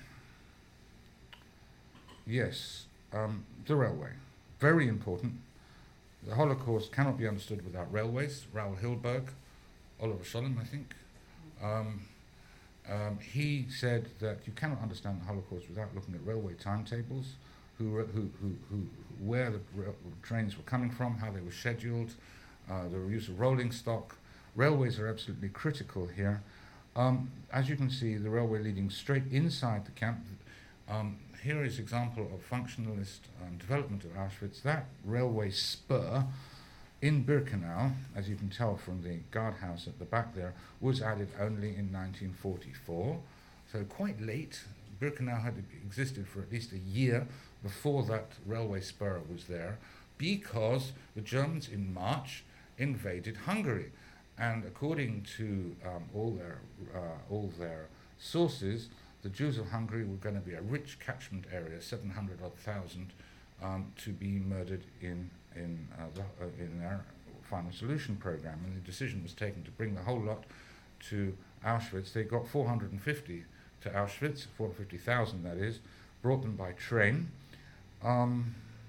yes, um, the railway, very important. The Holocaust cannot be understood without railways. Raoul Hilberg, Oliver Scholem, I think, um, um, he said that you cannot understand the Holocaust without looking at railway timetables, who, who, who, who, where the ra- trains were coming from, how they were scheduled, uh, the use of rolling stock. Railways are absolutely critical here. Um, as you can see, the railway leading straight inside the camp. Um, here is example of functionalist um, development of Auschwitz. That railway spur in Birkenau, as you can tell from the guardhouse at the back there, was added only in nineteen forty-four, so quite late. Birkenau had existed for at least a year before that railway spur was there, because the Germans in March invaded Hungary. And according to um, all their uh, all their sources, the Jews of Hungary were going to be a rich catchment area, seven hundred odd thousand, um, to be murdered in in uh, the, uh, in their final solution program. And the decision was taken to bring the whole lot to Auschwitz. They got four hundred fifty to Auschwitz, four hundred fifty thousand that is, brought them by train, um,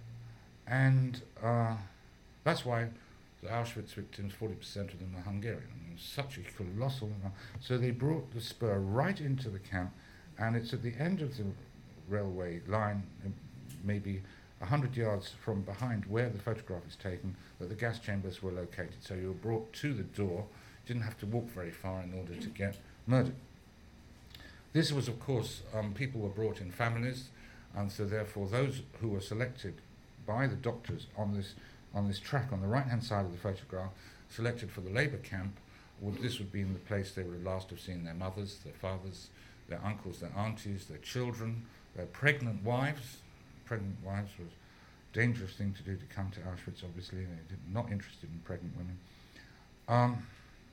and uh, that's why the Auschwitz victims, forty percent of them are Hungarian. I mean, such a colossal amount. So they brought the spur right into the camp, and it's at the end of the railway line, um, maybe one hundred yards from behind where the photograph is taken, that the gas chambers were located. So you were brought to the door, didn't have to walk very far in order to get murdered. This was, of course, um, people were brought in families, and so therefore those who were selected by the doctors on this on this track on the right-hand side of the photograph, selected for the labour camp, would, this would be in the place they would have last have seen their mothers, their fathers, their uncles, their aunties, their children, their pregnant wives. Pregnant wives was a dangerous thing to do to come to Auschwitz, obviously. They did not interested in pregnant women. Um,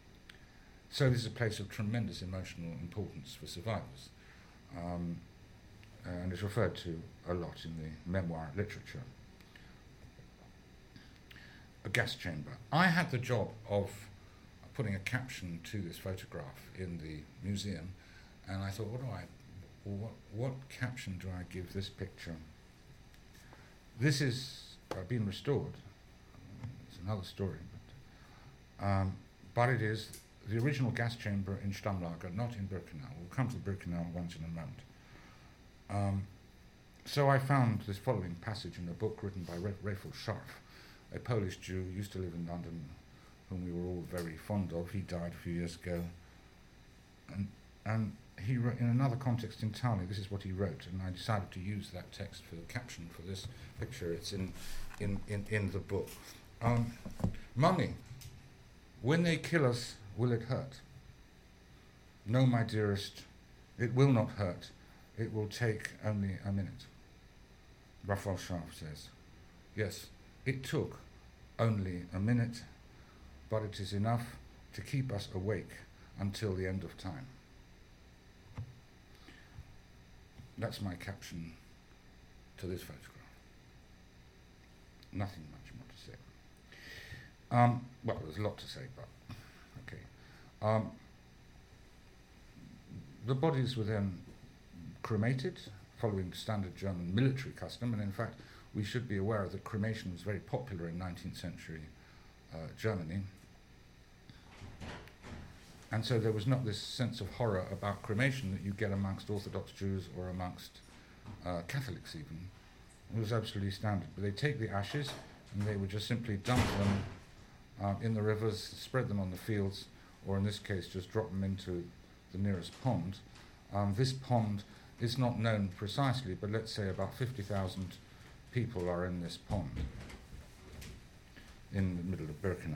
so this is a place of tremendous emotional importance for survivors, um, and is referred to a lot in the memoir literature. A gas chamber. I had the job of putting a caption to this photograph in the museum, and I thought, what do I, what, what caption do I give this picture? This is uh, been restored. It's another story, but um, but it is the original gas chamber in Stammlager, not in Birkenau. We'll come to Birkenau once in a moment. Um, so I found this following passage in a book written by Ra- Rafal Scharf, a Polish Jew, used to live in London, whom we were all very fond of. He died a few years ago. And, and he wrote, in another context entirely, this is what he wrote, and I decided to use that text for the caption for this picture. It's in, in, in, in the book. Um, Mummy, when they kill us, will it hurt? No, my dearest, it will not hurt. It will take only a minute. Rafal Scharf says, yes, it took only a minute, but it is enough to keep us awake until the end of time. That's my caption to this photograph. Nothing much more to say. Um, well, there's a lot to say, but okay. Um, the bodies were then cremated, following standard German military custom, and in fact, we should be aware that cremation was very popular in nineteenth century uh, Germany. And so there was not this sense of horror about cremation that you get amongst Orthodox Jews or amongst uh, Catholics even. It was absolutely standard. But they take the ashes and they would just simply dump them uh, in the rivers, spread them on the fields, or in this case just drop them into the nearest pond. Um, this pond is not known precisely, but let's say about fifty thousand people are in this pond in the middle of Birkenau.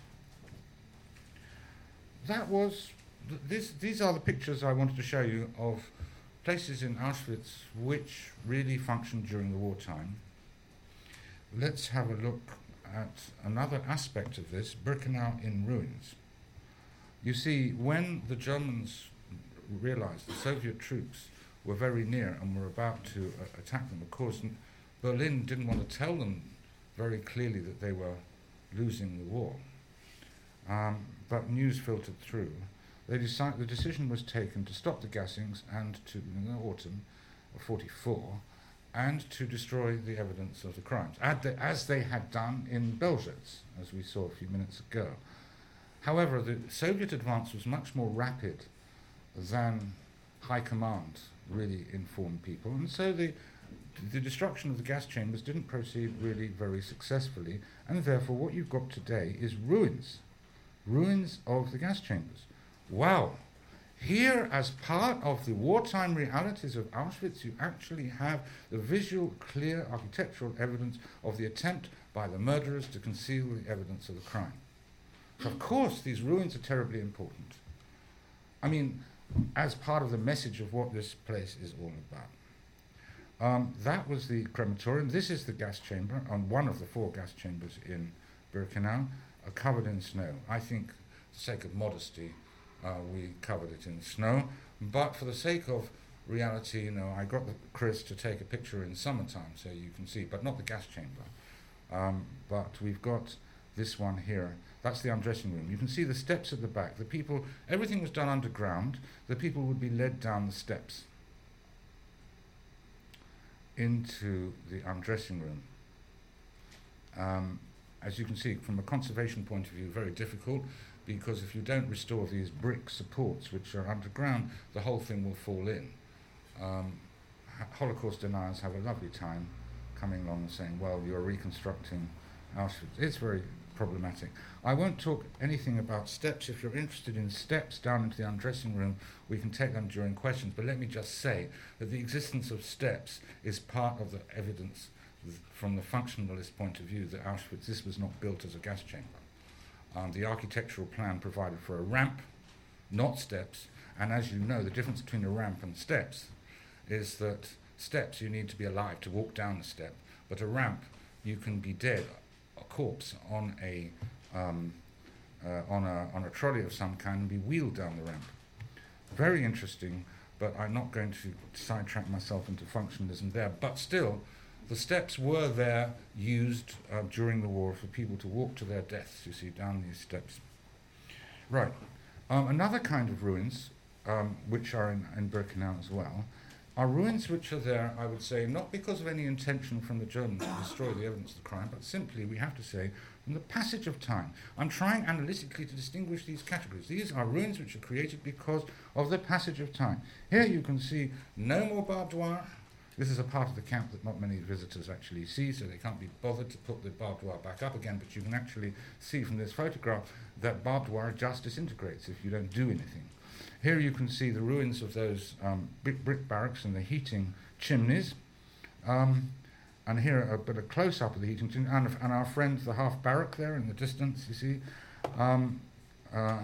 That was, th- this, these are the pictures I wanted to show you of places in Auschwitz which really functioned during the wartime. Let's have a look at another aspect of this, Birkenau in ruins. You see, when the Germans realized the Soviet troops were very near and were about to uh, attack them, of course, n- Berlin didn't want to tell them very clearly that they were losing the war. Um, but news filtered through. They decide, the decision was taken to stop the gassings and to, in the autumn of forty-four, and to destroy the evidence of the crimes, ad- the, as they had done in Belzec, as we saw a few minutes ago. However, the Soviet advance was much more rapid than High Command really informed people, and so the, the destruction of the gas chambers didn't proceed really very successfully, and therefore what you've got today is ruins, ruins of the gas chambers. Wow! Here, as part of the wartime realities of Auschwitz, you actually have the visual, clear architectural evidence of the attempt by the murderers to conceal the evidence of the crime. So of course, these ruins are terribly important. I mean, as part of the message of what this place is all about. Um, that was the crematorium. This is the gas chamber, on one of the four gas chambers in Birkenau, uh, covered in snow. I think, for the sake of modesty, uh, we covered it in snow. But for the sake of reality, you know, I got the, Chris to take a picture in summertime so you can see, but not the gas chamber. Um, but we've got this one here. That's the undressing room. You can see the steps at the back. The people, everything was done underground. The people would be led down the steps into the undressing room. Um, as you can see, from a conservation point of view, very difficult, because if you don't restore these brick supports, which are underground, the whole thing will fall in. Um, Holocaust deniers have a lovely time coming along and saying, well, you're reconstructing Auschwitz. It's very problematic. I won't talk anything about steps. If you're interested in steps down into the undressing room, we can take them during questions, but let me just say that the existence of steps is part of the evidence th- from the functionalist point of view that Auschwitz, this was not built as a gas chamber. Um, the architectural plan provided for a ramp, not steps, and as you know, the difference between a ramp and steps is that steps, you need to be alive to walk down the step, but a ramp, you can be dead, a corpse on a um, uh, on a on a trolley of some kind and be wheeled down the ramp. Very interesting, but I'm not going to sidetrack myself into functionalism there. But still, the steps were there, used uh, during the war for people to walk to their deaths. You see down these steps. Right. Um, another kind of ruins, um, which are in, in Birkenau as well, are ruins which are there, I would say, not because of any intention from the Germans to destroy the evidence of the crime, but simply, we have to say, from the passage of time. I'm trying analytically to distinguish these categories. These are ruins which are created because of the passage of time. Here you can see no more barbed wire. This is a part of the camp that not many visitors actually see, so they can't be bothered to put the barbed wire back up again, but you can actually see from this photograph that barbed wire just disintegrates if you don't do anything. Here you can see the ruins of those um, brick, brick barracks and the heating chimneys. Um, and here a bit of close-up of the heating chimney, and, and our friend, the half barrack there in the distance, you see. Um, uh,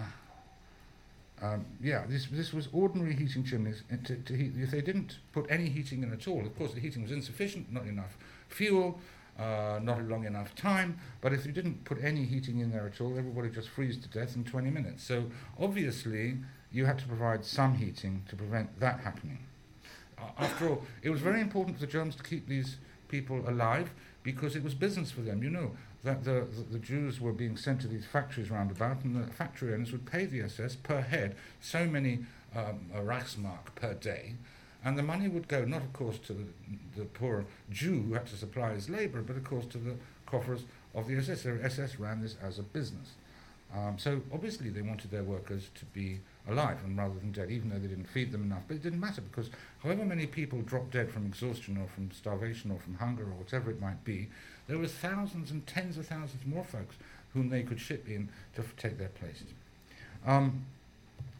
um, yeah, this this was ordinary heating chimneys. To, to heat. If they didn't put any heating in at all, of course the heating was insufficient, not enough fuel, uh, not a long enough time, but if you didn't put any heating in there at all, everybody just freeze to death in twenty minutes. So obviously, you had to provide some heating to prevent that happening. Uh, after all, it was very important for the Germans to keep these people alive because it was business for them. You know, that the, the, the Jews were being sent to these factories round about, and the factory owners would pay the S S per head so many um, a Reichsmark per day, and the money would go not, of course, to the, the poor Jew who had to supply his labour, but, of course, to the coffers of the S S. The S S ran this as a business. Um, so obviously they wanted their workers to be alive and rather than dead, even though they didn't feed them enough. But it didn't matter because however many people dropped dead from exhaustion or from starvation or from hunger or whatever it might be, there were thousands and tens of thousands more folks whom they could ship in to f- take their places. Um,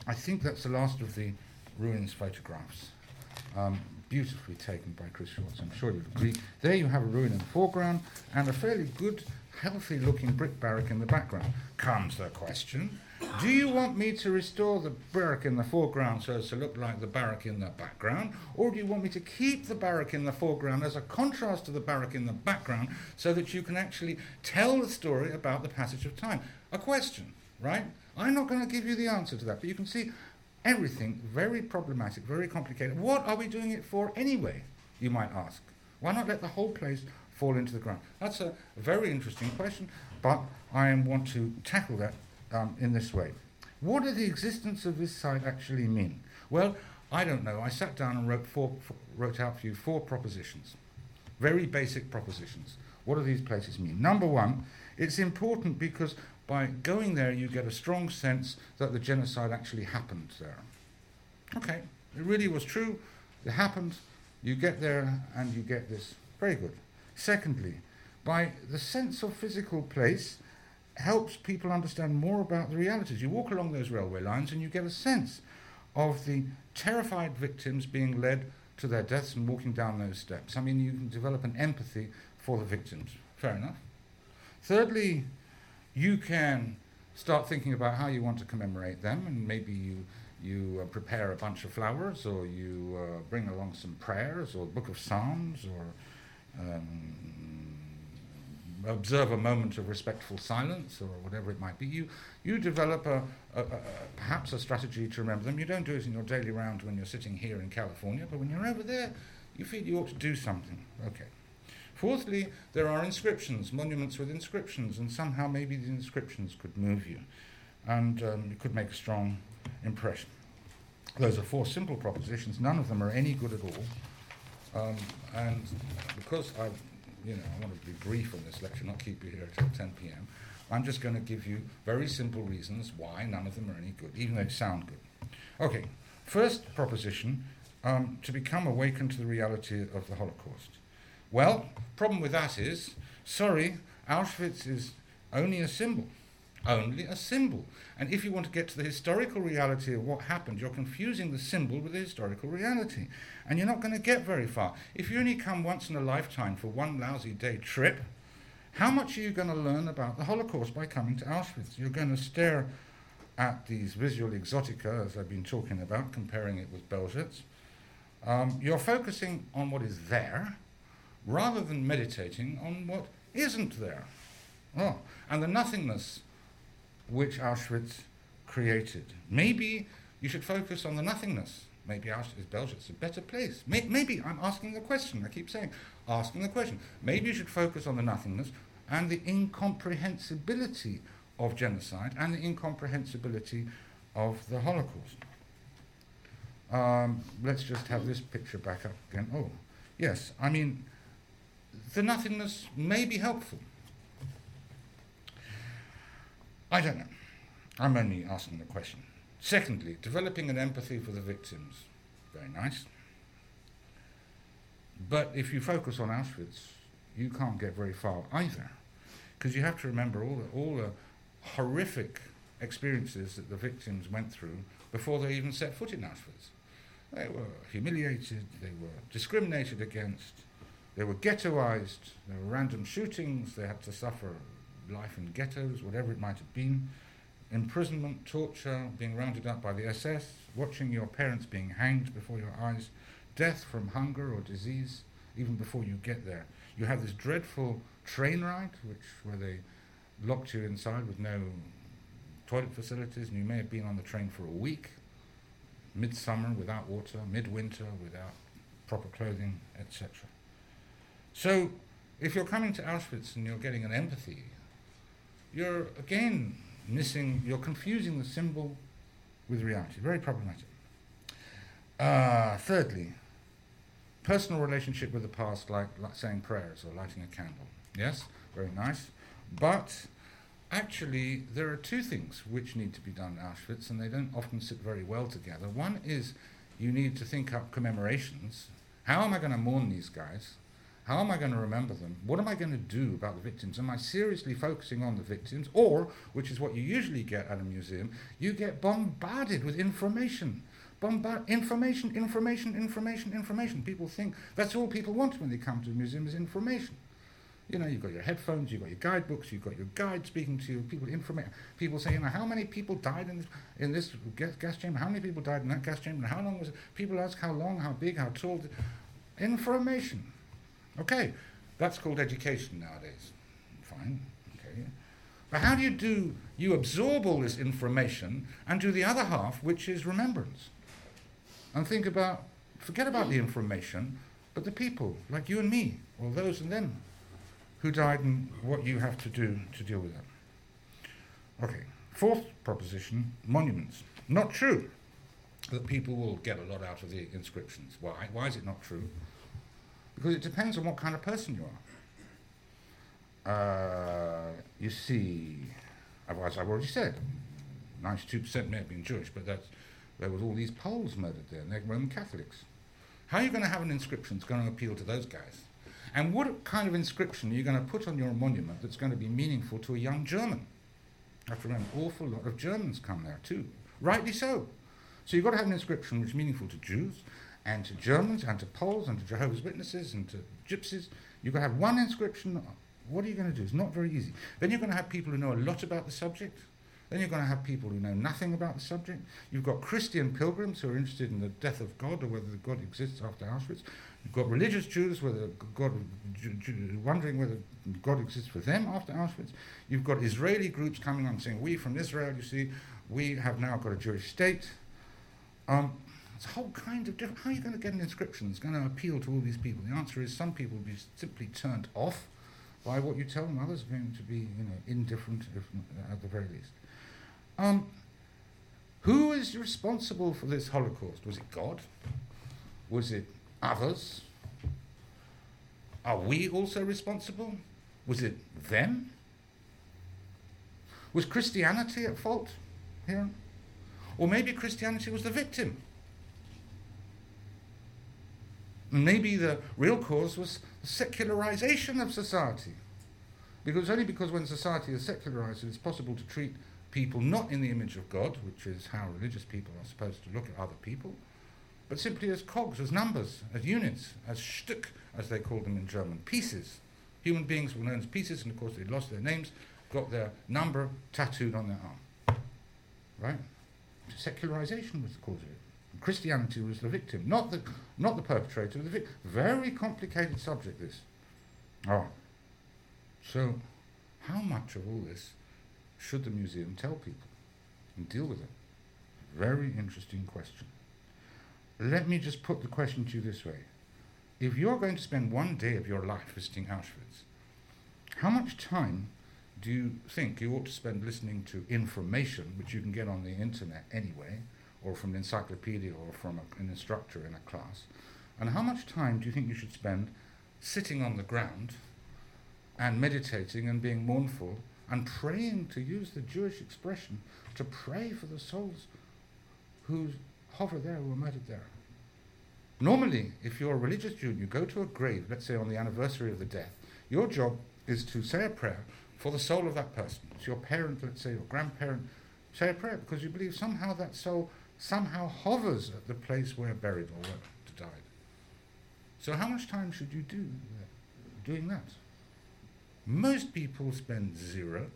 I think that's the last of the ruins photographs. Um, beautifully taken by Chris Schwartz, I'm sure you'd agree. There you have a ruin in the foreground and a fairly good, healthy-looking brick barrack in the background. Comes the question, do you want me to restore the barrack in the foreground so as to look like the barrack in the background, or do you want me to keep the barrack in the foreground as a contrast to the barrack in the background so that you can actually tell the story about the passage of time? A question, right? I'm not going to give you the answer to that, but you can see everything very problematic, very complicated. What are we doing it for anyway, you might ask? Why not let the whole place fall into the ground? That's a very interesting question, but I want to tackle that um, in this way. What does the existence of this site actually mean? Well, I don't know. I sat down and wrote, four, f- wrote out for you four propositions, very basic propositions. What do these places mean? Number one, it's important because by going there you get a strong sense that the genocide actually happened there. Okay, it really was true, it happened, you get there and you get this. Very good. Secondly, by the sense of physical place helps people understand more about the realities. You walk along those railway lines and you get a sense of the terrified victims being led to their deaths and walking down those steps. I mean, you can develop an empathy for the victims. Fair enough. Thirdly, you can start thinking about how you want to commemorate them, and maybe you you uh, prepare a bunch of flowers, or you uh, bring along some prayers, or a book of psalms, or um, observe a moment of respectful silence, or whatever it might be. You you develop a, a, a perhaps a strategy to remember them. You don't do it in your daily round when you're sitting here in California, but when you're over there, you feel you ought to do something. Okay. Fourthly, there are inscriptions, monuments with inscriptions, and somehow maybe the inscriptions could move you, and um, you could make a strong impression. Those are four simple propositions. None of them are any good at all, um, and because I, you know, I want to be brief on this lecture, not keep you here until ten p.m., I'm just going to give you very simple reasons why none of them are any good, even though they sound good. Okay, first proposition, um, to become awakened to the reality of the Holocaust. Well, problem with that is, sorry, Auschwitz is only a symbol. Only a symbol. And if you want to get to the historical reality of what happened, you're confusing the symbol with the historical reality. And you're not going to get very far. If you only come once in a lifetime for one lousy day trip, how much are you going to learn about the Holocaust by coming to Auschwitz? You're going to stare at these visual exotica, as I've been talking about, comparing it with Belzec. Um, you're focusing on what is there, rather than meditating on what isn't there. Oh, and the nothingness which Auschwitz created. Maybe you should focus on the nothingness. Maybe Auschwitz, Belzec, a better place. May- maybe, I'm asking the question, I keep saying, asking the question. Maybe you should focus on the nothingness and the incomprehensibility of genocide and the incomprehensibility of the Holocaust. Um, let's just have this picture back up again. Oh, yes, I mean, the nothingness may be helpful. I don't know. I'm only asking the question. Secondly, developing an empathy for the victims. Very nice. But if you focus on Auschwitz, you can't get very far either. Because you have to remember all the, all the horrific experiences that the victims went through before they even set foot in Auschwitz. They were humiliated, they were discriminated against, they were ghettoized, there were random shootings, they had to suffer life in ghettos, whatever it might have been, imprisonment, torture, being rounded up by the S S, watching your parents being hanged before your eyes, death from hunger or disease, even before you get there. You have this dreadful train ride, which where they locked you inside with no toilet facilities, and you may have been on the train for a week, midsummer without water, midwinter without proper clothing, et cetera. So, if you're coming to Auschwitz and you're getting an empathy, you're again missing, you're confusing the symbol with reality. Very problematic. Uh, thirdly, personal relationship with the past, like, like saying prayers or lighting a candle. Yes, very nice. But actually, there are two things which need to be done at Auschwitz, and they don't often sit very well together. One is you need to think up commemorations. How am I going to mourn these guys? How am I going to remember them? What am I going to do about the victims? Am I seriously focusing on the victims? Or, which is what you usually get at a museum, you get bombarded with information. Bombard information, information, information, information. People think that's all people want when they come to a museum is information. You know, you've got your headphones, you've got your guidebooks, you've got your guide speaking to you, people informa- people say, you know, how many people died in this, in this gas, gas chamber? How many people died in that gas chamber? How long was it? People ask how long, how big, how tall. Information. Okay, that's called education nowadays. Fine, okay. But how do you do, you absorb all this information and do the other half, which is remembrance. And think about, forget about the information, but the people, like you and me, or those and them, who died and what you have to do to deal with that. Okay, fourth proposition, monuments. Not true that people will get a lot out of the inscriptions. Why? Why is it not true? Because it depends on what kind of person you are. Uh, you see, as I've already said, ninety-two percent may have been Jewish, but that's, there was all these Poles murdered there, and they're Roman Catholics. How are you going to have an inscription that's going to appeal to those guys? And what kind of inscription are you going to put on your monument that's going to be meaningful to a young German? You have to remember, an awful lot of Germans come there too. Rightly so. So you've got to have an inscription which is meaningful to Jews, and to Germans, and to Poles, and to Jehovah's Witnesses, and to Gypsies. You've got to have one inscription. What are you going to do? It's not very easy. Then you're going to have people who know a lot about the subject. Then you're going to have people who know nothing about the subject. You've got Christian pilgrims who are interested in the death of God, or whether God exists after Auschwitz. You've got religious Jews whether God, wondering whether God exists for them after Auschwitz. You've got Israeli groups coming on saying, we from Israel, you see, we have now got a Jewish state. Um, it's a whole kind of different. How are you going to get an inscription that's going to appeal to all these people? The answer is some people will be simply turned off by what you tell them. Others are going to be, you know, indifferent, if not, at the very least. Um, who is responsible for this Holocaust? Was it God? Was it others? Are we also responsible? Was it them? Was Christianity at fault here? Or maybe Christianity was the victim. Maybe the real cause was the secularization of society. Because only because when society is secularized, it's possible to treat people not in the image of God, which is how religious people are supposed to look at other people, but simply as cogs, as numbers, as units, as Stück, as they call them in German, pieces. Human beings were known as pieces, and of course they lost their names, got their number tattooed on their arm. Right? Secularization was the cause of it. Christianity was the victim, not the not the perpetrator, the victim. Very complicated subject, this. Oh. So, how much of all this should the museum tell people and deal with it? Very interesting question. Let me just put the question to you this way. If you're going to spend one day of your life visiting Auschwitz, how much time do you think you ought to spend listening to information, which you can get on the internet anyway, or from an encyclopedia, or from a, an instructor in a class? And how much time do you think you should spend sitting on the ground and meditating and being mournful and praying, to use the Jewish expression, to pray for the souls who hover there, who were murdered there? Normally, if you're a religious Jew and you go to a grave, let's say on the anniversary of the death, your job is to say a prayer for the soul of that person. It's your parent, let's say, your grandparent. Say a prayer because you believe somehow that soul somehow hovers at the place where buried or where died. So how much time should you do that, doing that? Most people spend zero.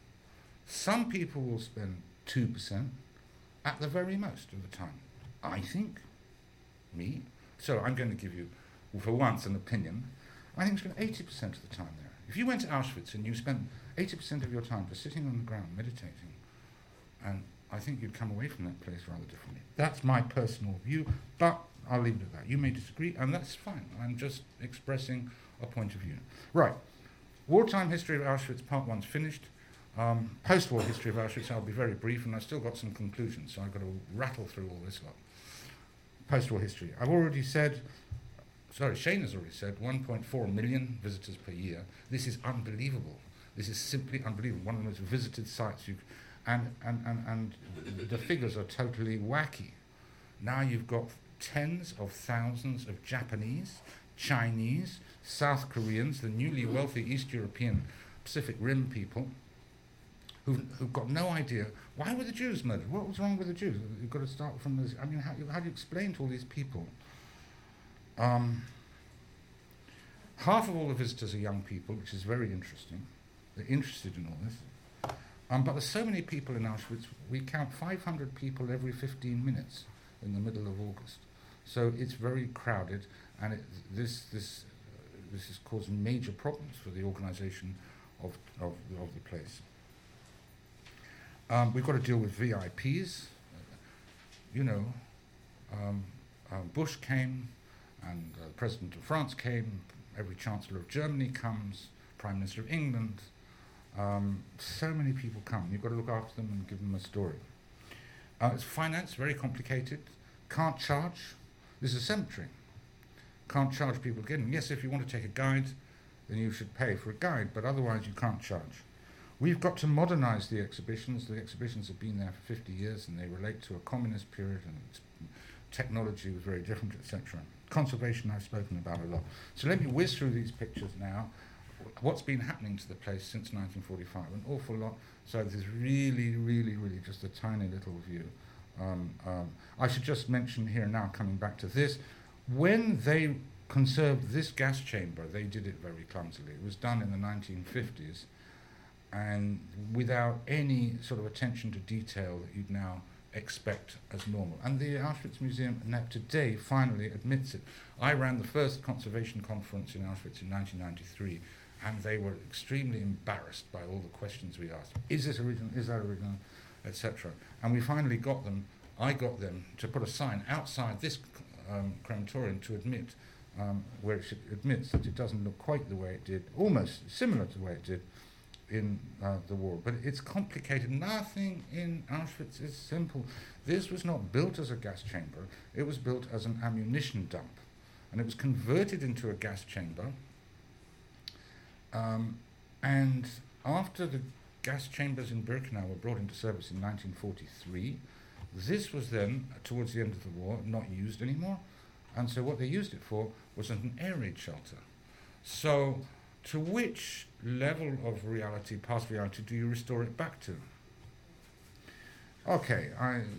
Some people will spend two percent at the very most of the time. I think, me, so I'm going to give you, for once, an opinion. I think it's spend eighty percent of the time there. If you went to Auschwitz and you spent eighty percent of your time just sitting on the ground meditating, and I think you'd come away from that place rather differently. That's my personal view, but I'll leave it at that. You may disagree, and that's fine. I'm just expressing a point of view. Right. Wartime history of Auschwitz, part one's finished. Um, post-war history of Auschwitz, I'll be very brief, and I've still got some conclusions, so I've got to rattle through all this lot. Post-war history. I've already said, sorry, Shane has already said, one point four million visitors per year. This is unbelievable. This is simply unbelievable. One of the most visited sites. You, and, and, and, and the figures are totally wacky. Now you've got tens of thousands of Japanese, Chinese, South Koreans, the newly wealthy East European Pacific Rim people, who've, who've got no idea, why were the Jews murdered? What was wrong with the Jews? You've got to start from this. I mean, how, how do you explain to all these people? Um, half of all the visitors are young people, which is very interesting. They're interested in all this. Um, but there's so many people in Auschwitz, we count five hundred people every fifteen minutes in the middle of August. So it's very crowded, and it, this, this, uh, this has caused major problems for the organization of, of, of the place. Um, we've got to deal with V I Ps. Uh, you know, um, uh, Bush came, and uh, the President of France came, every Chancellor of Germany comes, Prime Minister of England. Um, so many people come. You've got to look after them and give them a story. Uh, it's finance, very complicated. Can't charge. This is a cemetery. Can't charge people getting. Yes, if you want to take a guide, then you should pay for a guide, but otherwise you can't charge. We've got to modernize the exhibitions. The exhibitions have been there for fifty years, and they relate to a communist period, and it's, technology was very different, et cetera. Conservation I've spoken about a lot. So let me whiz through these pictures now. What's been happening to the place since nineteen forty-five? An awful lot. So this is really, really, really just a tiny little view. Um, um, I should just mention here now, coming back to this, when they conserved this gas chamber, they did it very clumsily. It was done in the nineteen fifties, and without any sort of attention to detail that you'd now expect as normal. And the Auschwitz Museum now today finally admits it. I ran the first conservation conference in Auschwitz in nineteen ninety-three, and they were extremely embarrassed by all the questions we asked. Is this original? Is that original? et cetera. And we finally got them, I got them to put a sign outside this um, crematorium to admit, um, where it admits that it doesn't look quite the way it did, almost similar to the way it did in uh, the war. But it's complicated. Nothing in Auschwitz is simple. This was not built as a gas chamber. It was built as an ammunition dump. And it was converted into a gas chamber. Um, and after the gas chambers in Birkenau were brought into service in nineteen forty-three, this was then, towards the end of the war, not used anymore. And so what they used it for was an air raid shelter. So to which level of reality, past reality, do you restore it back to? Okay, I, uh,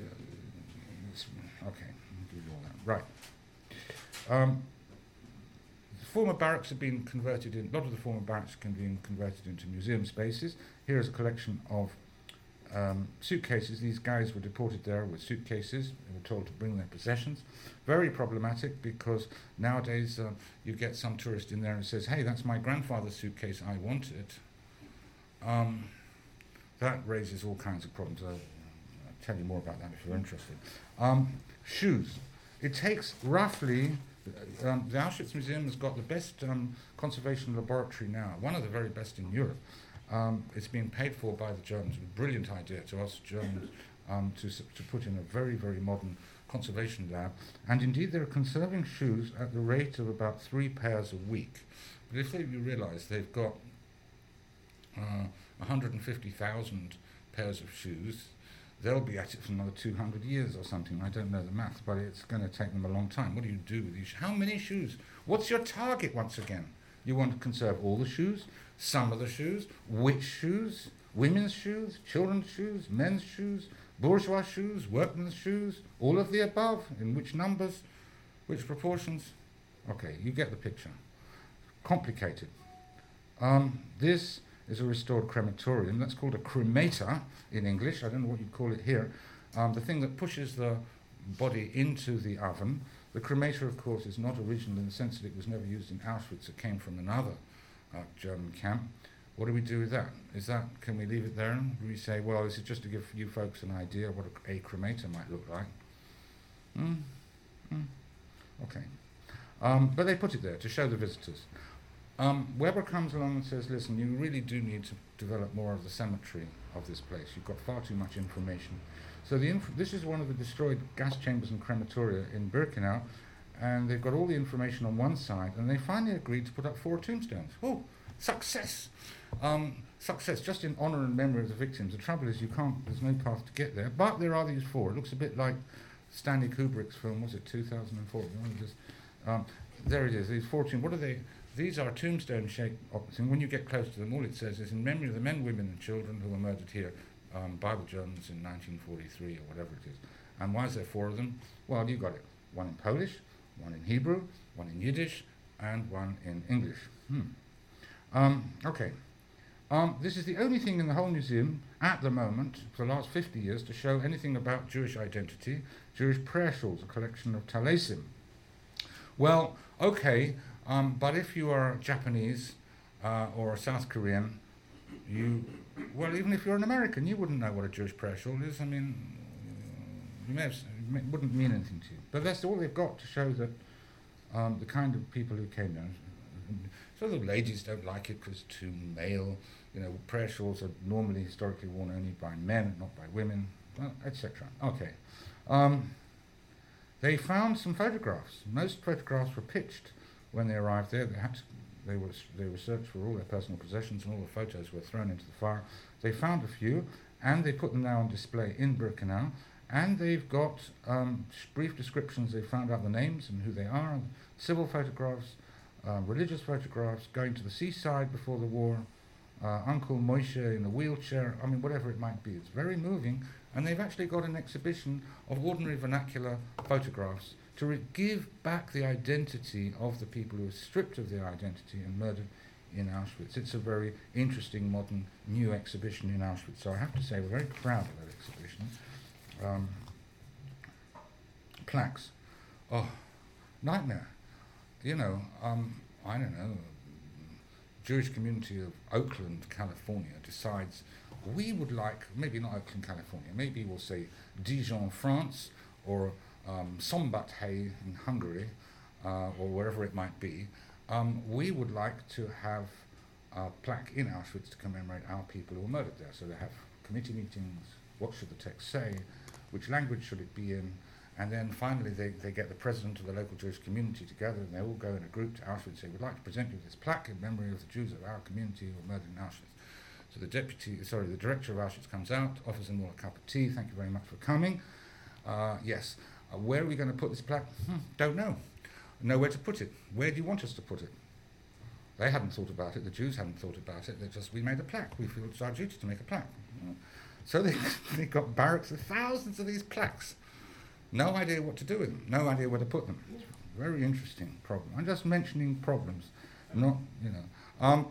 okay, I'll give you all that. Right. Um, the former barracks have been converted in, a lot of the former barracks can be converted into museum spaces. Here is a collection of um, suitcases. These guys were deported there with suitcases. They were told to bring their possessions. Very problematic, because nowadays uh, you get some tourist in there and says, hey, that's my grandfather's suitcase, I want it. Um, that raises all kinds of problems. I'll, I'll tell you more about that if you're interested. Um, shoes. It takes roughly, um, the Auschwitz Museum has got the best um, conservation laboratory now, one of the very best in Europe. Um, it's been paid for by the Germans. A brilliant idea to us Germans um, to, to put in a very, very modern conservation lab. And indeed, they're conserving shoes at the rate of about three pairs a week. But if they, you realize they've got uh, one hundred fifty thousand pairs of shoes, they'll be at it for another two hundred years or something. I don't know the math, but it's going to take them a long time. What do you do with these? How many shoes? What's your target once again? You want to conserve all the shoes, some of the shoes, which shoes, women's shoes, children's shoes, men's shoes, bourgeois shoes, workmen's shoes, all of the above, in which numbers, which proportions? Okay, you get the picture. Complicated. Um, this is a restored crematorium. That's called a cremator in English. I don't know what you'd call it here. Um, the thing that pushes the body into the oven. The cremator, of course, is not original in the sense that it was never used in Auschwitz. It came from another uh, German camp. What do we do with that? Is that, can we leave it there? Do we say, well, this is just to give you folks an idea of what a, a cremator might look like? Mm, mm, okay. Um, but they put it there to show the visitors. Um, Weber comes along and says, listen, you really do need to develop more of the cemetery of this place. You've got far too much information. So the inf this is one of the destroyed gas chambers and crematoria in Birkenau, and they've got all the information on one side, and they finally agreed to put up four tombstones. Oh, success! Um, success, just in honour and memory of the victims. The trouble is you can't, there's no path to get there, but there are these four. It looks a bit like Stanley Kubrick's film, was it two thousand four? Um, there it is, these fourteen, what are they? These are tombstone-shaped objects, and when you get close to them, all it says is, in memory of the men, women, and children who were murdered here um, by the Germans in nineteen forty-three, or whatever it is. And why is there four of them? Well, you got it. One in Polish, one in Hebrew, one in Yiddish, and one in English. Hmm. Um, okay. Um, this is the only thing in the whole museum at the moment, for the last fifty years, to show anything about Jewish identity. Jewish prayer shawls, a collection of talesim. Well, okay, um, but if you are Japanese uh, or a South Korean, you, well, even if you're an American, you wouldn't know what a Jewish prayer shawl is. I mean, you may have, it wouldn't mean anything to you. But that's all they've got to show that um, the kind of people who came there. So the ladies don't like it because it's too male. You know, prayer shawls are normally historically worn only by men, not by women, well, et cetera. Okay. Um, they found some photographs. Most photographs were pitched when they arrived there. They had to, they were they were searched for all their personal possessions, and all the photos were thrown into the fire. They found a few, and they put them now on display in Birkenau. And they've got um, brief descriptions. They found out the names and who they are. Civil photographs, uh, religious photographs, going to the seaside before the war. Uh, Uncle Moshe in a wheelchair, I mean, whatever it might be. It's very moving, and they've actually got an exhibition of ordinary vernacular photographs to re- give back the identity of the people who were stripped of their identity and murdered in Auschwitz. It's a very interesting, modern, new exhibition in Auschwitz. So I have to say we're very proud of that exhibition. Um, plaques. Oh, nightmare. You know, um, I don't know, Jewish community of Oakland, California decides we would like, maybe not Oakland, California, maybe we'll say Dijon, France, or um, Szombathely in Hungary, uh, or wherever it might be. Um, we would like to have a plaque in Auschwitz to commemorate our people who were murdered there. So they have committee meetings, what should the text say, which language should it be in, and then finally they, they get the president of the local Jewish community together, and they all go in a group to Auschwitz and say, we'd like to present you this plaque in memory of the Jews of our community who were murdered in Auschwitz. So the deputy, sorry, the director of Auschwitz comes out, offers them all a cup of tea, thank you very much for coming. Uh, yes, uh, where are we going to put this plaque? Hmm, don't know. Nowhere to put it. Where do you want us to put it? They hadn't thought about it, the Jews hadn't thought about it, they just, we made a plaque, we feel it's our duty to make a plaque. Uh, so they, they got barracks with thousands of these plaques. No idea what to do with them, no idea where to put them. Very interesting problem. I'm just mentioning problems, not, you know. Um,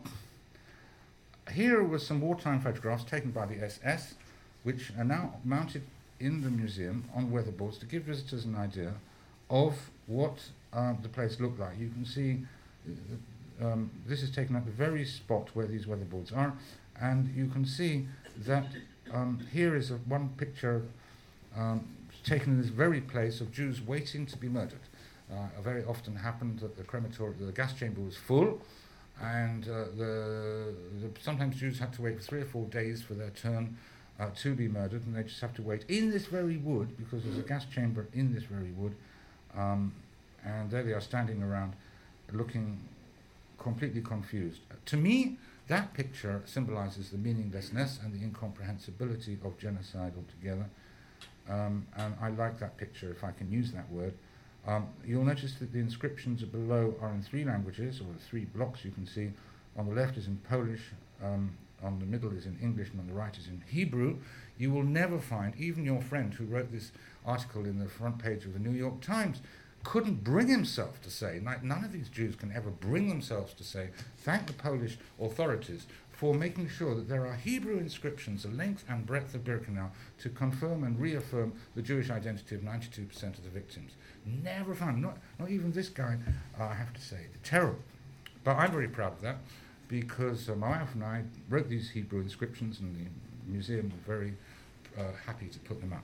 here were some wartime photographs taken by the S S, which are now mounted in the museum on weatherboards to give visitors an idea of what uh, the place looked like. You can see uh, um, this is taken at the very spot where these weatherboards are, and you can see that um, here is a, one picture um, taken in this very place of Jews waiting to be murdered. Uh, it very often happened that the crematorium, the gas chamber was full, and uh, the, the sometimes Jews had to wait for three or four days for their turn uh, to be murdered, and they just have to wait in this very wood, because there's a gas chamber in this very wood, um, and there they are standing around looking completely confused. Uh, to me, that picture symbolizes the meaninglessness and the incomprehensibility of genocide altogether. Um, and I like that picture, if I can use that word. Um, you'll notice that the inscriptions below are in three languages, or three blocks you can see. On the left is in Polish, um, on the middle is in English, and on the right is in Hebrew. You will never find, even your friend who wrote this article in the front page of the New York Times, couldn't bring himself to say, like none of these Jews can ever bring themselves to say, thank the Polish authorities for making sure that there are Hebrew inscriptions, the length and breadth of Birkenau, to confirm and reaffirm the Jewish identity of ninety-two percent of the victims. Never found, not, not even this guy, uh, I have to say, terrible. But I'm very proud of that, because uh, my wife and I wrote these Hebrew inscriptions, and the museum was very uh, happy to put them up.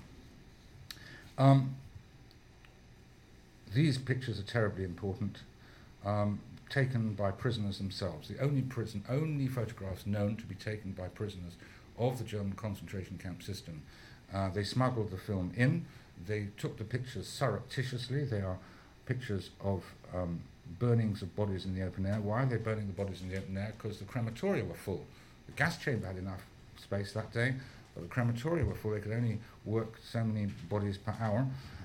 Um, these pictures are terribly important. Um, taken by prisoners themselves. The only prison, only photographs known to be taken by prisoners of the German concentration camp system. Uh, they smuggled the film in. They took the pictures surreptitiously. They are pictures of um, burnings of bodies in the open air. Why are they burning the bodies in the open air? Because the crematoria were full. The gas chamber had enough space that day, but the crematoria were full. They could only work so many bodies per hour.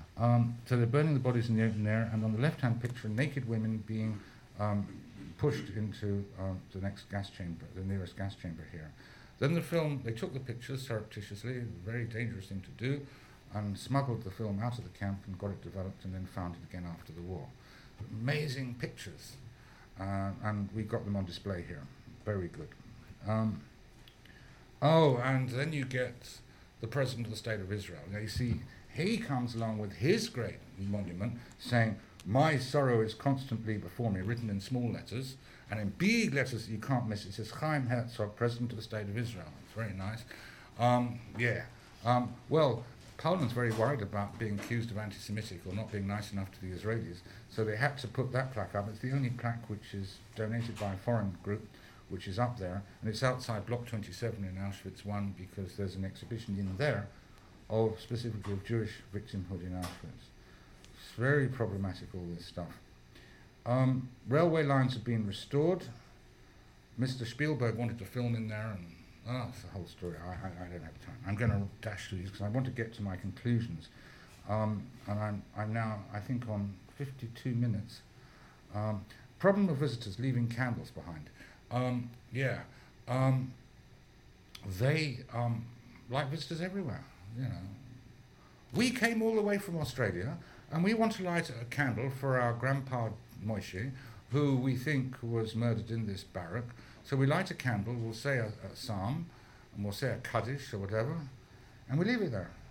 Um, so they're burning the bodies in the open air, and on the left-hand picture, naked women being um, pushed into um, the next gas chamber, the nearest gas chamber here. Then the film, they took the pictures surreptitiously, a very dangerous thing to do, and smuggled the film out of the camp and got it developed and then found it again after the war. Amazing pictures. Uh, and we got them on display here. Very good. Um, oh, and then you get the President of the State of Israel. Now you see, he comes along with his great monument saying, "My sorrow is constantly before me," written in small letters, and in big letters you can't miss it. It says, Chaim Herzog, President of the State of Israel. It's very nice. Um, yeah. Um, well, Poland's very worried about being accused of anti-Semitic or not being nice enough to the Israelis, so they had to put that plaque up. It's the only plaque which is donated by a foreign group, which is up there, and it's outside Block twenty-seven in Auschwitz one, because there's an exhibition in there of specifically of Jewish victimhood in Auschwitz. It's very problematic, all this stuff. Um, railway lines have been restored. Mister Spielberg wanted to film in there, and oh, it's the whole story. I, I, I don't have time. I'm going to dash through these because I want to get to my conclusions. Um, and I'm, I'm now, I think, on fifty-two minutes. Um, problem of visitors leaving candles behind. Um, yeah, um, they um, like visitors everywhere. You know, we came all the way from Australia, and we want to light a candle for our grandpa Moishe, who we think was murdered in this barrack. So we light a candle, we'll say a, a psalm, and we'll say a Kaddish or whatever, and we leave it there.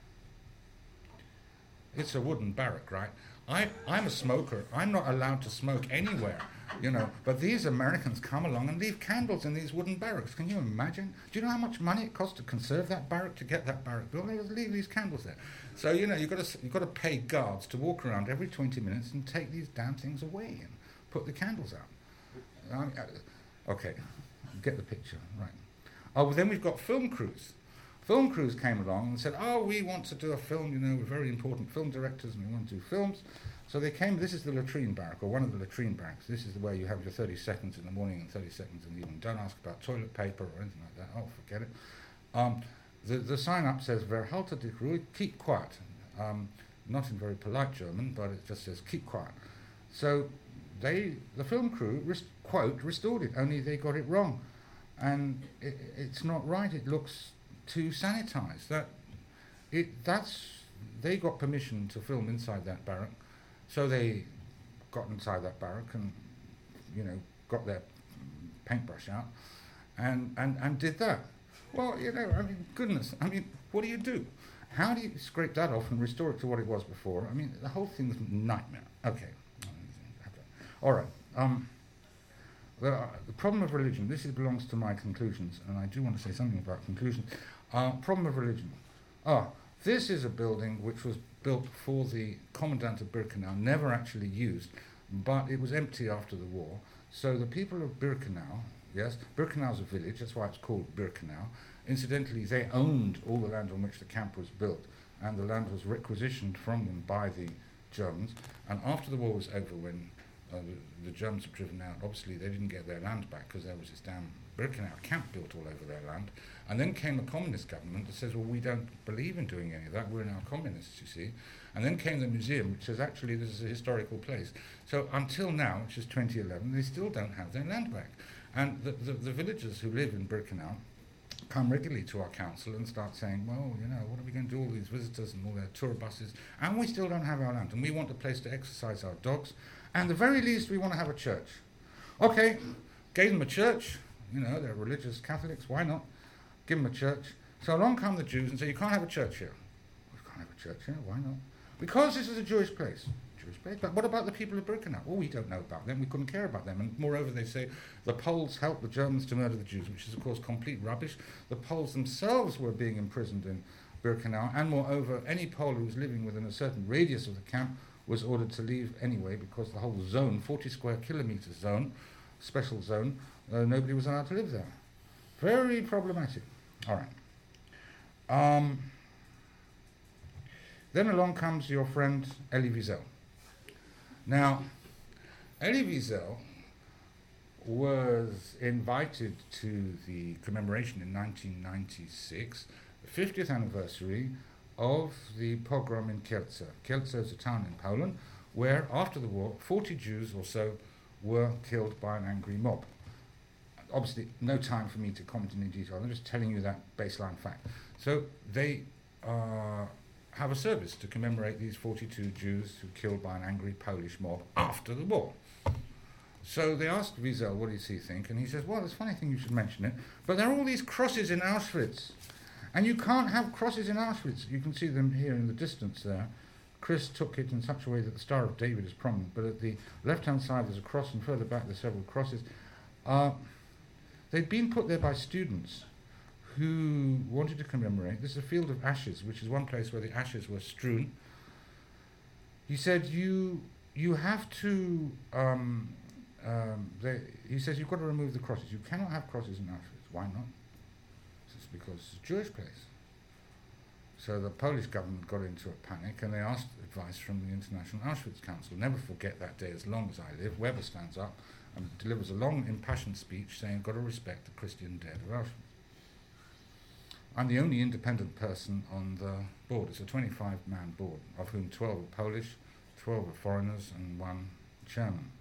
It's a wooden barrack, right? I, I'm a smoker. I'm not allowed to smoke anywhere, you know. But these Americans come along and leave candles in these wooden barracks. Can you imagine? Do you know how much money it costs to conserve that barrack, to get that barrack built? They just leave these candles there. So, you know, you've got to, you've got to pay guards to walk around every twenty minutes and take these damn things away and put the candles out. Um, uh, okay, get the picture, right. Oh, well, then we've got film crews. Film crews came along and said, oh, we want to do a film, you know, we're very important film directors and we want to do films. So they came, this is the latrine barrack, or one of the latrine barracks. This is where you have your thirty seconds in the morning and thirty seconds in the evening. Don't ask about toilet paper or anything like that. Oh, forget it. Um, the, the sign up says, Verhalte dich ruhig, keep quiet. Um, not in very polite German, but it just says, keep quiet. So they, the film crew, res- quote, restored it, only they got it wrong. And it, it's not right, it looks too sanitized. That, it, that's, they got permission to film inside that barrack, so they got inside that barrack and, you know, got their paintbrush out and, and, and did that. Well, you know, I mean, goodness, I mean, what do you do? How do you scrape that off and restore it to what it was before? I mean, the whole thing's a nightmare. Okay. All right. Um, the, uh, the problem of religion, this is, belongs to my conclusions, and I do want to say something about conclusions. Uh, problem of religion. Ah, this is a building which was built for the Commandant of Birkenau, never actually used, but it was empty after the war. So the people of Birkenau, yes, Birkenau's a village, that's why it's called Birkenau. Incidentally, they owned all the land on which the camp was built, and the land was requisitioned from them by the Germans. And after the war was over, when uh, the, the Germans were driven out, obviously they didn't get their land back because there was this damn Birkenau camp built all over their land. And then came a communist government that says, well, we don't believe in doing any of that, we're now communists, you see. And then came the museum, which says, actually, this is a historical place. So until now, which is twenty eleven, they still don't have their land back. And the, the, the villagers who live in Birkenau come regularly to our council and start saying, well, you know, what are we going to do, all these visitors and all their tour buses, and we still don't have our land, and we want a place to exercise our dogs, and at the very least, we want to have a church. Okay, gave them a church, you know, they're religious Catholics, why not? Give them a church. So along come the Jews and say, you can't have a church here. We can't have a church here, why not? Because this is a Jewish place. Jewish place, but what about the people of Birkenau? Oh, we don't know about them, we couldn't care about them. And moreover, they say the Poles helped the Germans to murder the Jews, which is of course complete rubbish. The Poles themselves were being imprisoned in Birkenau, and moreover, any Pole who was living within a certain radius of the camp was ordered to leave anyway, because the whole zone, forty square kilometre zone, special zone, uh, nobody was allowed to live there. Very problematic. All right. Um, then along comes your friend Elie Wiesel. Now, Elie Wiesel was invited to the commemoration in nineteen ninety-six, the fiftieth anniversary of the pogrom in Kielce. Kielce is a town in Poland where, after the war, forty Jews or so were killed by an angry mob. Obviously, no time for me to comment in any detail. I'm just telling you that baseline fact. So they uh, have a service to commemorate these forty-two Jews who were killed by an angry Polish mob after the war. So they asked Wiesel, what does he think? And he says, well, it's a funny thing you should mention it, but there are all these crosses in Auschwitz. And you can't have crosses in Auschwitz. You can see them here in the distance there. Chris took it in such a way that the Star of David is prominent, but at the left-hand side there's a cross, and further back there's several crosses. Uh, they'd been put there by students who wanted to commemorate. This is a field of ashes, which is one place where the ashes were strewn. He said, you, you have to... Um, Um, they, he says you've got to remove the crosses. You cannot have crosses in Auschwitz. Why not? It's because it's a Jewish place. So the Polish government got into a panic and they asked advice from the International Auschwitz Council. Never forget that day as long as I live. Weber stands up and delivers a long, impassioned speech saying, got to respect the Christian dead of Auschwitz. I'm the only independent person on the board. It's a twenty-five man board, of whom twelve are Polish, twelve are foreigners, and one German.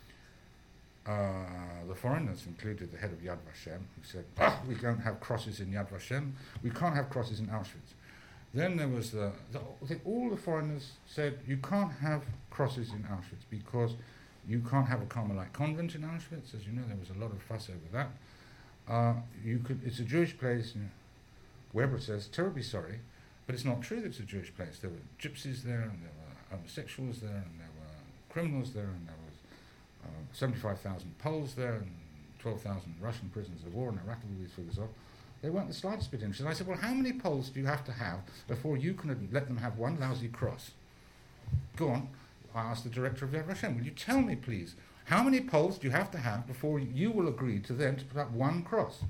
Uh, the foreigners included the head of Yad Vashem, who said, ah, we don't have crosses in Yad Vashem, we can't have crosses in Auschwitz. Then there was the, the, the all the foreigners said, you can't have crosses in Auschwitz because you can't have a Carmelite convent in Auschwitz. As you know, there was a lot of fuss over that. Uh, you could, it's a Jewish place. You know, Weber says, terribly sorry, but it's not true that it's a Jewish place. There were gypsies there, and there were homosexuals there, and there were criminals there, and there were Uh, seventy-five thousand Poles there and twelve thousand Russian prisoners of war, and I rattled all these figures off. They weren't the slightest bit interested. I said, well, how many Poles do you have to have before you can ad- let them have one lousy cross? Go on. I asked the director of Yad Vashem, will you tell me, please, how many Poles do you have to have before you will agree to them to put up one cross?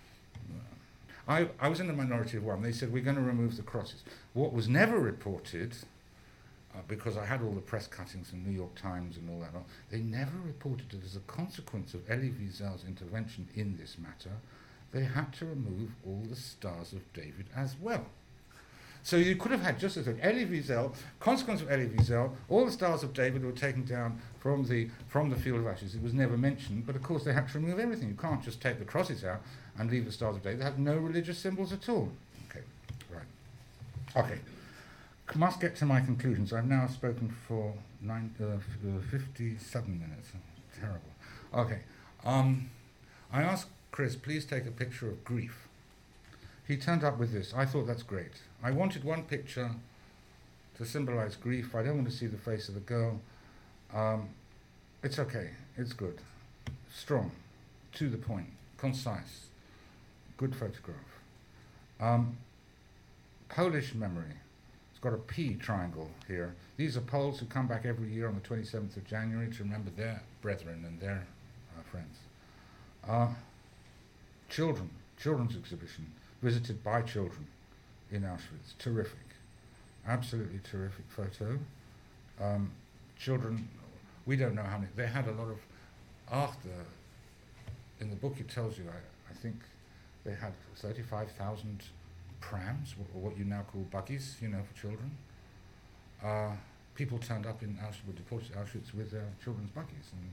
I, I was in the minority of one. They said, we're going to remove the crosses. What was never reported... Uh, because I had all the press cuttings in New York Times and all that, they never reported that as a consequence of Elie Wiesel's intervention in this matter, they had to remove all the Stars of David as well. So you could have had just as like Elie Wiesel, consequence of Elie Wiesel, all the Stars of David were taken down from the from the field of ashes. It was never mentioned, but of course they had to remove everything. You can't just take the crosses out and leave the Stars of David. They have no religious symbols at all. Okay, right. Okay. Must get to my conclusions. I've now spoken for nine, uh, f- uh, fifty-seven minutes. Oh, terrible. Okay. Um, I asked Chris, please take a picture of grief. He turned up with this. I thought that's great. I wanted one picture to symbolize grief. I don't want to see the face of the girl. Um, it's okay. It's good. Strong. To the point. Concise. Good photograph. Um, Polish memory. Got a P triangle here. These are Poles who come back every year on the twenty-seventh of January to remember their brethren and their uh, friends. Uh, children, children's exhibition, visited by children in Auschwitz. Terrific. Absolutely terrific photo. Um, children, we don't know how many. They had a lot of, after, in the book it tells you, I, I think they had thirty-five thousand prams, or what you now call buggies, you know, for children. Uh, people turned up in Auschwitz, were deported to Auschwitz with their children's buggies. And,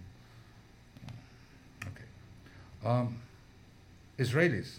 uh, okay. Um, Israelis.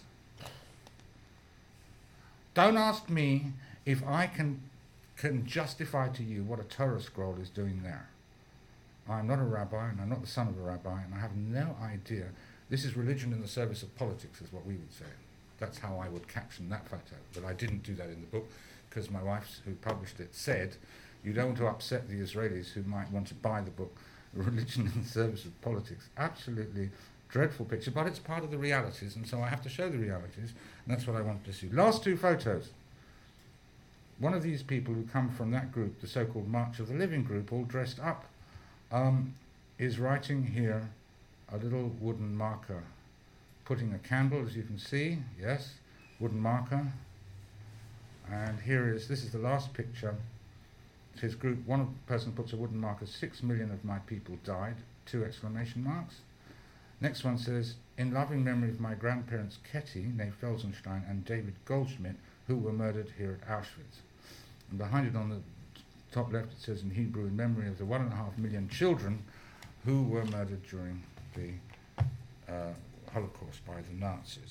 Don't ask me if I can can justify to you what a Torah scroll is doing there. I'm not a rabbi, and I'm not the son of a rabbi, and I have no idea. This is religion in the service of politics, is what we would say. That's how I would caption that photo. But I didn't do that in the book because my wife, who published it, said, you don't want to upset the Israelis who might want to buy the book, Religion in the Service of Politics. Absolutely dreadful picture, but it's part of the realities, and so I have to show the realities, and that's what I wanted to see. Last two photos. One of these people who come from that group, the so-called March of the Living group, all dressed up, um, is writing here a little wooden marker, putting a candle, as you can see, yes, wooden marker. And here is, this is the last picture. His group, one person puts a wooden marker, six million of my people died, two exclamation marks. Next one says, in loving memory of my grandparents Ketty, née Felsenstein, and David Goldschmidt, who were murdered here at Auschwitz. And behind it on the top left it says in Hebrew, in memory of the one and a half million children who were murdered during the uh, Holocaust by the Nazis.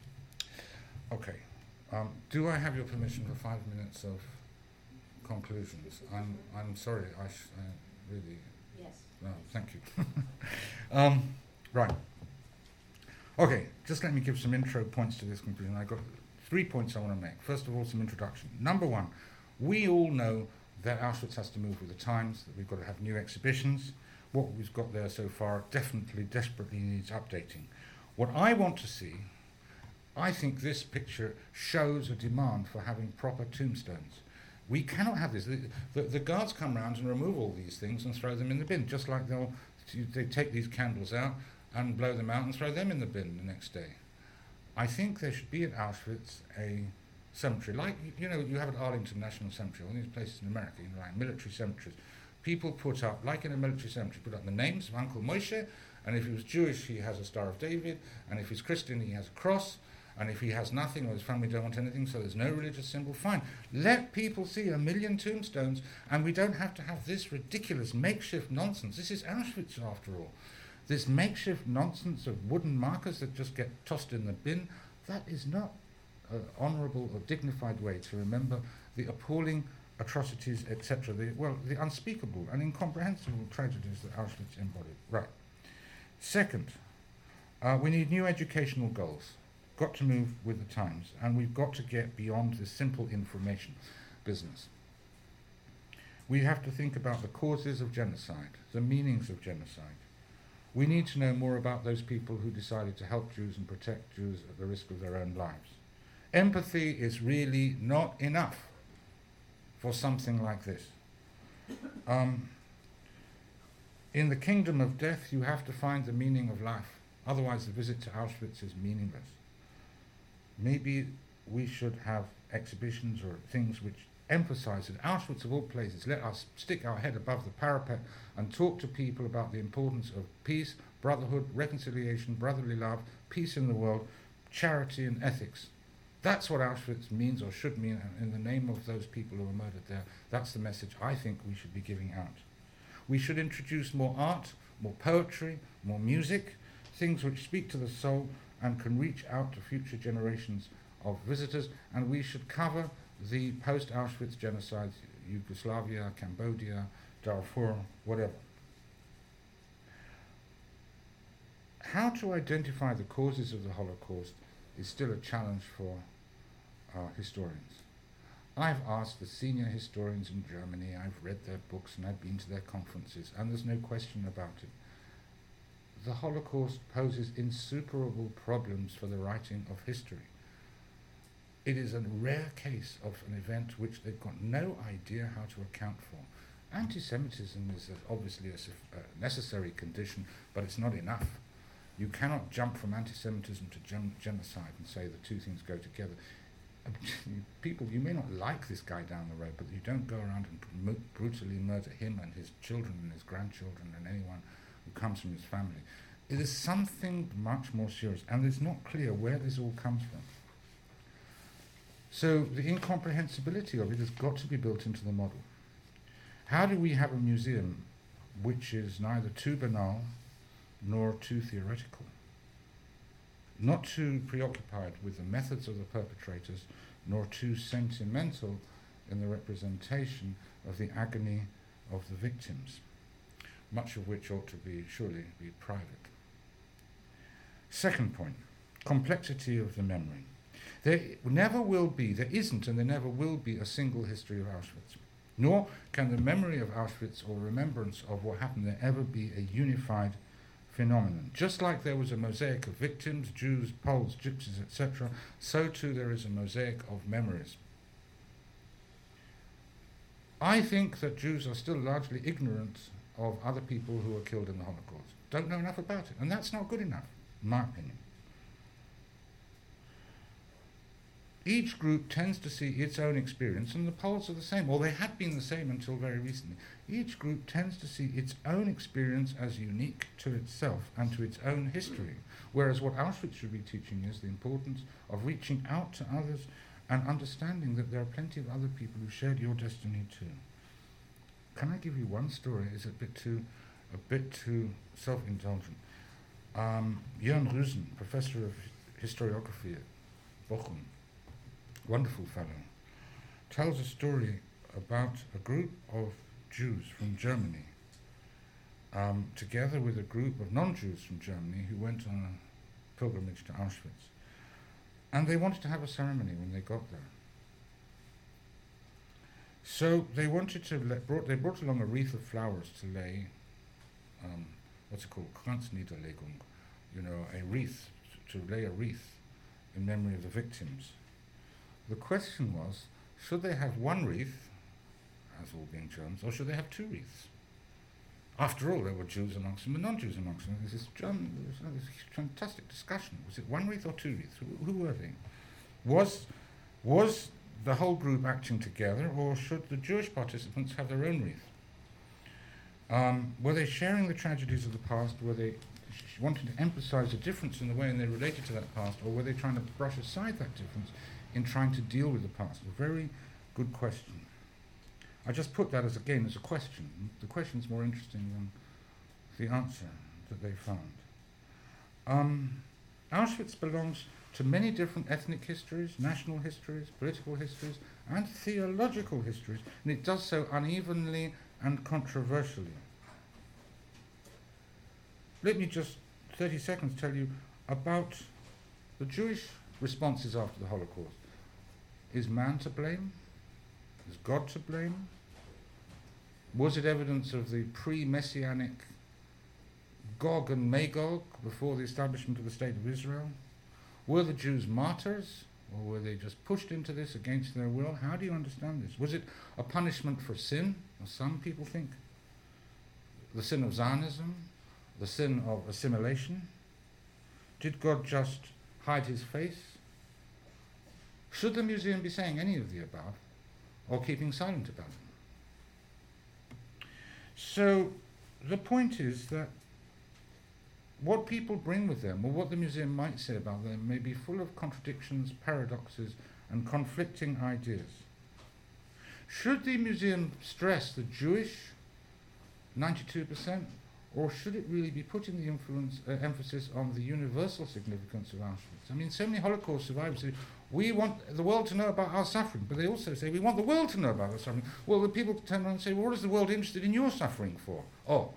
Okay. Um, do I have your permission for five minutes of conclusions? I'm I'm sorry. I sh- uh, really. Yes. No, thank you. um, right. Okay. Just let me give some intro points to this conclusion. I've got three points I want to make. First of all, some introduction. Number one, we all know that Auschwitz has to move with the times. That we've got to have new exhibitions. What we've got there so far definitely, desperately needs updating. What I want to see, I think this picture shows a demand for having proper tombstones. We cannot have this. The, the, the guards come round and remove all these things and throw them in the bin, just like they'll they take these candles out and blow them out and throw them in the bin the next day. I think there should be at Auschwitz a cemetery, like, you know, you have at Arlington National Cemetery, all these places in America, you know, like military cemeteries. People put up, like in a military cemetery, put up the names of Uncle Moshe, and if he was Jewish, he has a Star of David, and if he's Christian, he has a cross, and if he has nothing or his family don't want anything, so there's no religious symbol, fine. Let people see a million tombstones, and we don't have to have this ridiculous makeshift nonsense. This is Auschwitz, after all. This makeshift nonsense of wooden markers that just get tossed in the bin, that is not an honourable or dignified way to remember the appalling atrocities, et cetera, the, well, the unspeakable and incomprehensible tragedies that Auschwitz embodied. Right. Second, uh, we need new educational goals. Got to move with the times, and we've got to get beyond this simple information business. We have to think about the causes of genocide, the meanings of genocide. We need to know more about those people who decided to help Jews and protect Jews at the risk of their own lives. Empathy is really not enough for something like this. Um, in the kingdom of death, you have to find the meaning of life. Otherwise, the visit to Auschwitz is meaningless. Maybe we should have exhibitions or things which emphasize that Auschwitz, of all places, let us stick our head above the parapet and talk to people about the importance of peace, brotherhood, reconciliation, brotherly love, peace in the world, charity and ethics. That's what Auschwitz means or should mean, and in the name of those people who were murdered there, that's the message I think we should be giving out. We should introduce more art, more poetry, more music, things which speak to the soul and can reach out to future generations of visitors, and we should cover the post-Auschwitz genocides, Yugoslavia, Cambodia, Darfur, whatever. How to identify the causes of the Holocaust is still a challenge for uh, historians. I've asked the senior historians in Germany, I've read their books and I've been to their conferences, and there's no question about it. The Holocaust poses insuperable problems for the writing of history. It is a rare case of an event which they've got no idea how to account for. Anti-Semitism is a, obviously a, a necessary condition, but it's not enough. You cannot jump from anti-Semitism to gen- genocide and say the two things go together. People, you may not like this guy down the road, but you don't go around and pr- brutally murder him and his children and his grandchildren and anyone who comes from his family. It is something much more serious, and it's not clear where this all comes from. So the incomprehensibility of it has got to be built into the model. How do we have a museum which is neither too banal nor too theoretical, not too preoccupied with the methods of the perpetrators, nor too sentimental in the representation of the agony of the victims, much of which ought to be surely be private. Second point, complexity of the memory. There never will be, there isn't and there never will be a single history of Auschwitz, nor can the memory of Auschwitz or remembrance of what happened there ever be a unified phenomenon. Just like there was a mosaic of victims, Jews, Poles, Gypsies, et cetera, so too there is a mosaic of memories. I think that Jews are still largely ignorant of other people who were killed in the Holocaust. Don't know enough about it, and that's not good enough, in my opinion. Each group tends to see its own experience, and the Poles are the same, or they had been the same until very recently. Each group tends to see its own experience as unique to itself and to its own history, whereas what Auschwitz should be teaching is the importance of reaching out to others and understanding that there are plenty of other people who shared your destiny too. Can I give you one story? It's a bit too, a bit too self-indulgent. Um, Jörn Rüsen, professor of historiography at Bochum, wonderful fellow, tells a story about a group of Jews from Germany, um, together with a group of non-Jews from Germany who went on a pilgrimage to Auschwitz. And they wanted to have a ceremony when they got there. So they wanted to let, brought, they brought along a wreath of flowers to lay, um, what's it called, Kranzniederlegung, you know, a wreath, to lay a wreath in memory of the victims. The question was, should they have one wreath, as all being Germans, or should they have two wreaths? After all, there were Jews amongst them and non-Jews amongst them. There's this, German, there was this fantastic discussion. Was it one wreath or two wreaths? Who, who were they? Was, was the whole group acting together, or should the Jewish participants have their own wreath? Um, were they sharing the tragedies of the past? Were they sh- wanting to emphasize a difference in the way in they related to that past, or were they trying to brush aside that difference in trying to deal with the past? A very good question. I just put that as again as a question. The question's more interesting than the answer that they found. Um, Auschwitz belongs to many different ethnic histories, national histories, political histories, and theological histories, and it does so unevenly and controversially. Let me just, thirty seconds, tell you about the Jewish responses after the Holocaust. Is man to blame? Is God to blame? Was it evidence of the pre-Messianic Gog and Magog before the establishment of the State of Israel? Were the Jews martyrs, or were they just pushed into this against their will? How do you understand this? Was it a punishment for sin, as some people think? The sin of Zionism? The sin of assimilation? Did God just hide his face? Should the museum be saying any of the above, or keeping silent about it? So the point is that what people bring with them, or what the museum might say about them, may be full of contradictions, paradoxes, and conflicting ideas. Should the museum stress the Jewish ninety-two percent, or should it really be putting the influence, uh, emphasis on the universal significance of Auschwitz? I mean, so many Holocaust survivors say, we want the world to know about our suffering, but they also say, we want the world to know about our suffering. Well, the people turn around and say, well, what is the world interested in your suffering for? Oh.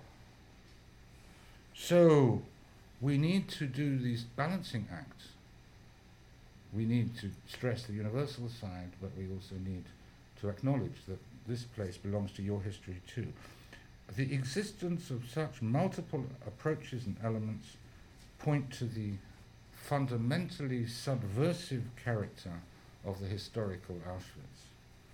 So, we need to do these balancing acts. We need to stress the universal side, but we also need to acknowledge that this place belongs to your history too. The existence of such multiple approaches and elements point to the fundamentally subversive character of the historical Auschwitz.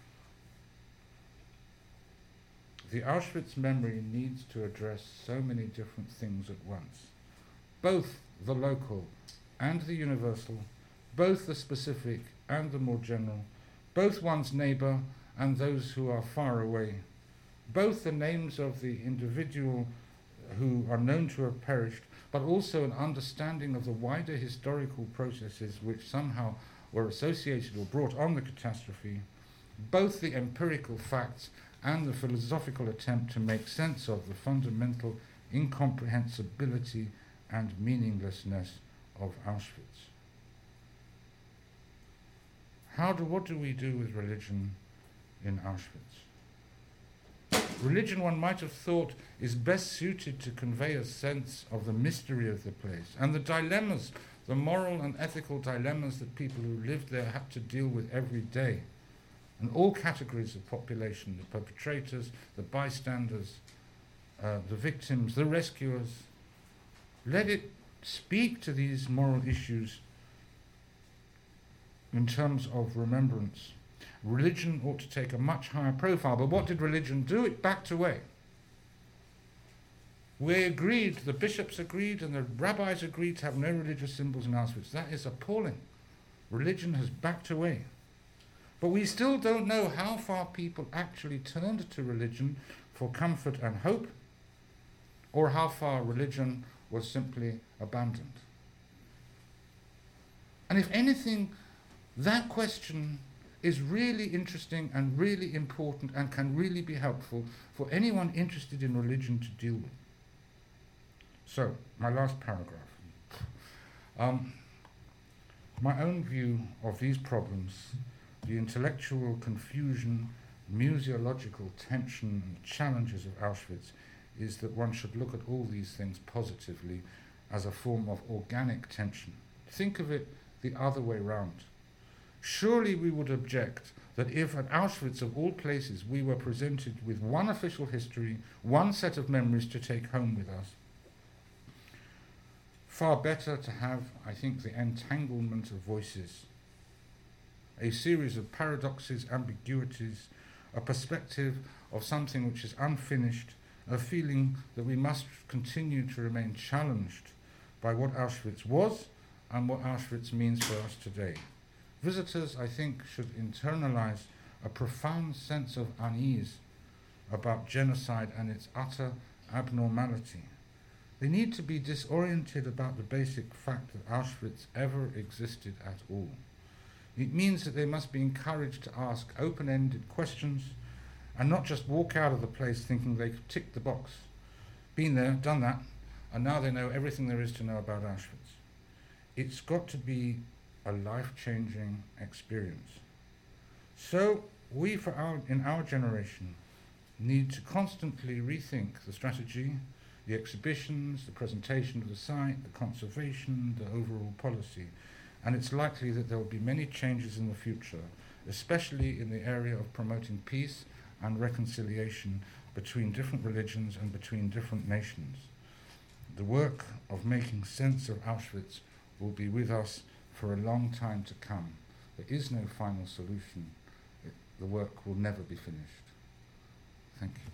The Auschwitz memory needs to address so many different things at once, both the local and the universal, both the specific and the more general, both one's neighbour and those who are far away, both the names of the individual who are known to have perished, but also an understanding of the wider historical processes which somehow were associated or brought on the catastrophe, both the empirical facts and the philosophical attempt to make sense of the fundamental incomprehensibility and meaninglessness of Auschwitz. How do, what do we do with religion in Auschwitz? Religion, one might have thought, is best suited to convey a sense of the mystery of the place and the dilemmas, the moral and ethical dilemmas that people who lived there had to deal with every day. And all categories of population, the perpetrators, the bystanders, uh, the victims, the rescuers. Let it speak to these moral issues in terms of remembrance. Religion ought to take a much higher profile, but what did religion do? It backed away. We agreed, the bishops agreed, and the rabbis agreed to have no religious symbols in Auschwitz. That is appalling. Religion has backed away. But we still don't know how far people actually turned to religion for comfort and hope, or how far religion was simply abandoned. And if anything, that question is really interesting and really important and can really be helpful for anyone interested in religion to deal with. So, my last paragraph. Um, my own view of these problems, the intellectual confusion, museological tension and challenges of Auschwitz, is that one should look at all these things positively as a form of organic tension. Think of it the other way round. Surely we would object that if at Auschwitz of all places we were presented with one official history, one set of memories to take home with us. Far better to have, I think, the entanglement of voices, a series of paradoxes, ambiguities, a perspective of something which is unfinished, a feeling that we must continue to remain challenged by what Auschwitz was and what Auschwitz means for us today. Visitors, I think, should internalize a profound sense of unease about genocide and its utter abnormality. They need to be disoriented about the basic fact that Auschwitz ever existed at all. It means that they must be encouraged to ask open-ended questions and not just walk out of the place thinking they could tick the box. Been there, done that, and now they know everything there is to know about Auschwitz. It's got to be a life-changing experience. So we, for our, in our generation, need to constantly rethink the strategy, the exhibitions, the presentation of the site, the conservation, the overall policy. And it's likely that there will be many changes in the future, especially in the area of promoting peace and reconciliation between different religions and between different nations. The work of making sense of Auschwitz will be with us for a long time to come. There is no final solution. It, the work will never be finished. Thank you.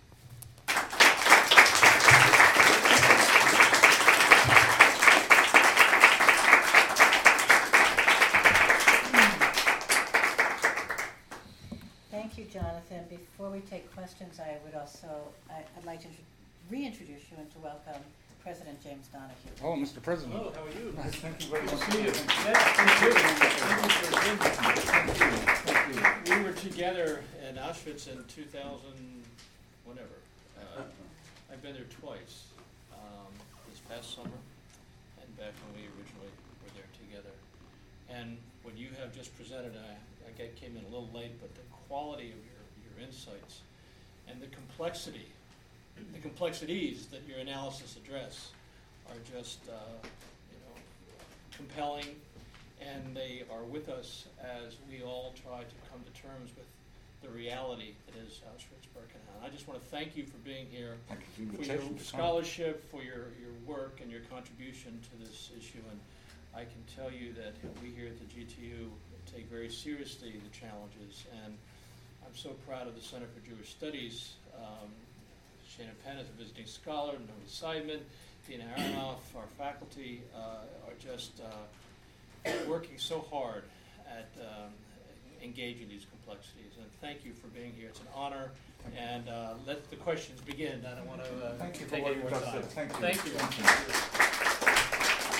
Thank you, Jonathan. Before we take questions, I would also, I, I'd like to reintroduce you and to welcome President James Donahue. Oh, Mister President. Hello, how are you? Nice, thank you very Good much. to see you. Yeah, thank you. Thank you for being here. Thank you. Thank you. We were together in Auschwitz in two thousand, whenever. Uh, I've been there twice, um, this past summer and back when we originally were there together. And what you have just presented, I, I get, came in a little late, but the quality of your, your insights and the complexity, the complexities that your analysis address are just, uh, you know, compelling, and they are with us as we all try to come to terms with the reality that is Auschwitz-Birkenau. I just want to thank you for being here, Thank you for for the your invitation to come. scholarship, for your, your work and your contribution to this issue. And I can tell you that we here at the G T U take very seriously the challenges, and I'm so proud of the Center for Jewish Studies. Um, Shana Penn is a visiting scholar, Noah Seidman, Dina Aronoff, our faculty uh, are just uh, working so hard at um, engaging these complexities. And thank you for being here. It's an honor. And uh, let the questions begin. I don't want to uh, Thank you for take what any you've more just time. said. Thank you. Thank you. Thank you.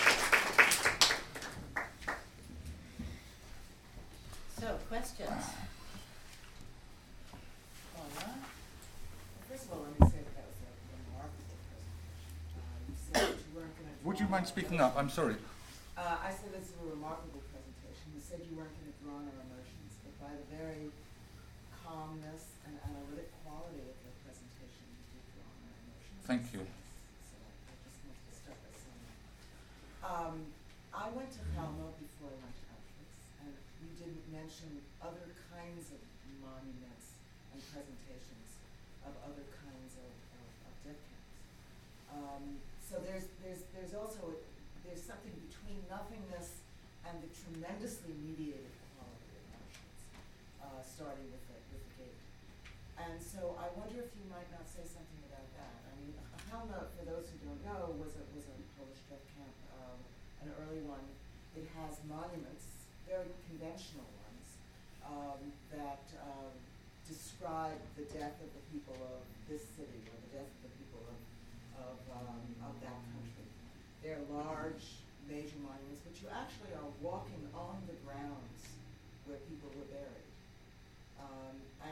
So, questions? Paula? First of all, let me say that that was a remarkable presentation. Uh, you said that you weren't going to. Would you mind speaking up? I'm sorry. Uh, I said this is a remarkable presentation. You said you weren't going to draw on our emotions, but by the very calmness and analytic quality of the presentation, you did draw on our emotions. Thank you. So I, I just wanted to start by saying that. Um, I went to Malmo before I went to Auschwitz, and you didn't mention other kinds of monuments and presentations of other kinds of, of, of death camps. Um, so there's there's there's also there's something between nothingness and the tremendously mediated quality of Auschwitz, uh, starting with the with the gate. And so I wonder if you might not say something about that. I mean, Chelmna, for those who don't know, was a was a Polish death camp, um, an early one. It has monuments, very conventional ones, um, that um, describe the death of the people of this city or the death of the people of of, um, of that country. They're large, major monuments, but you actually are walking on the grounds where people were buried.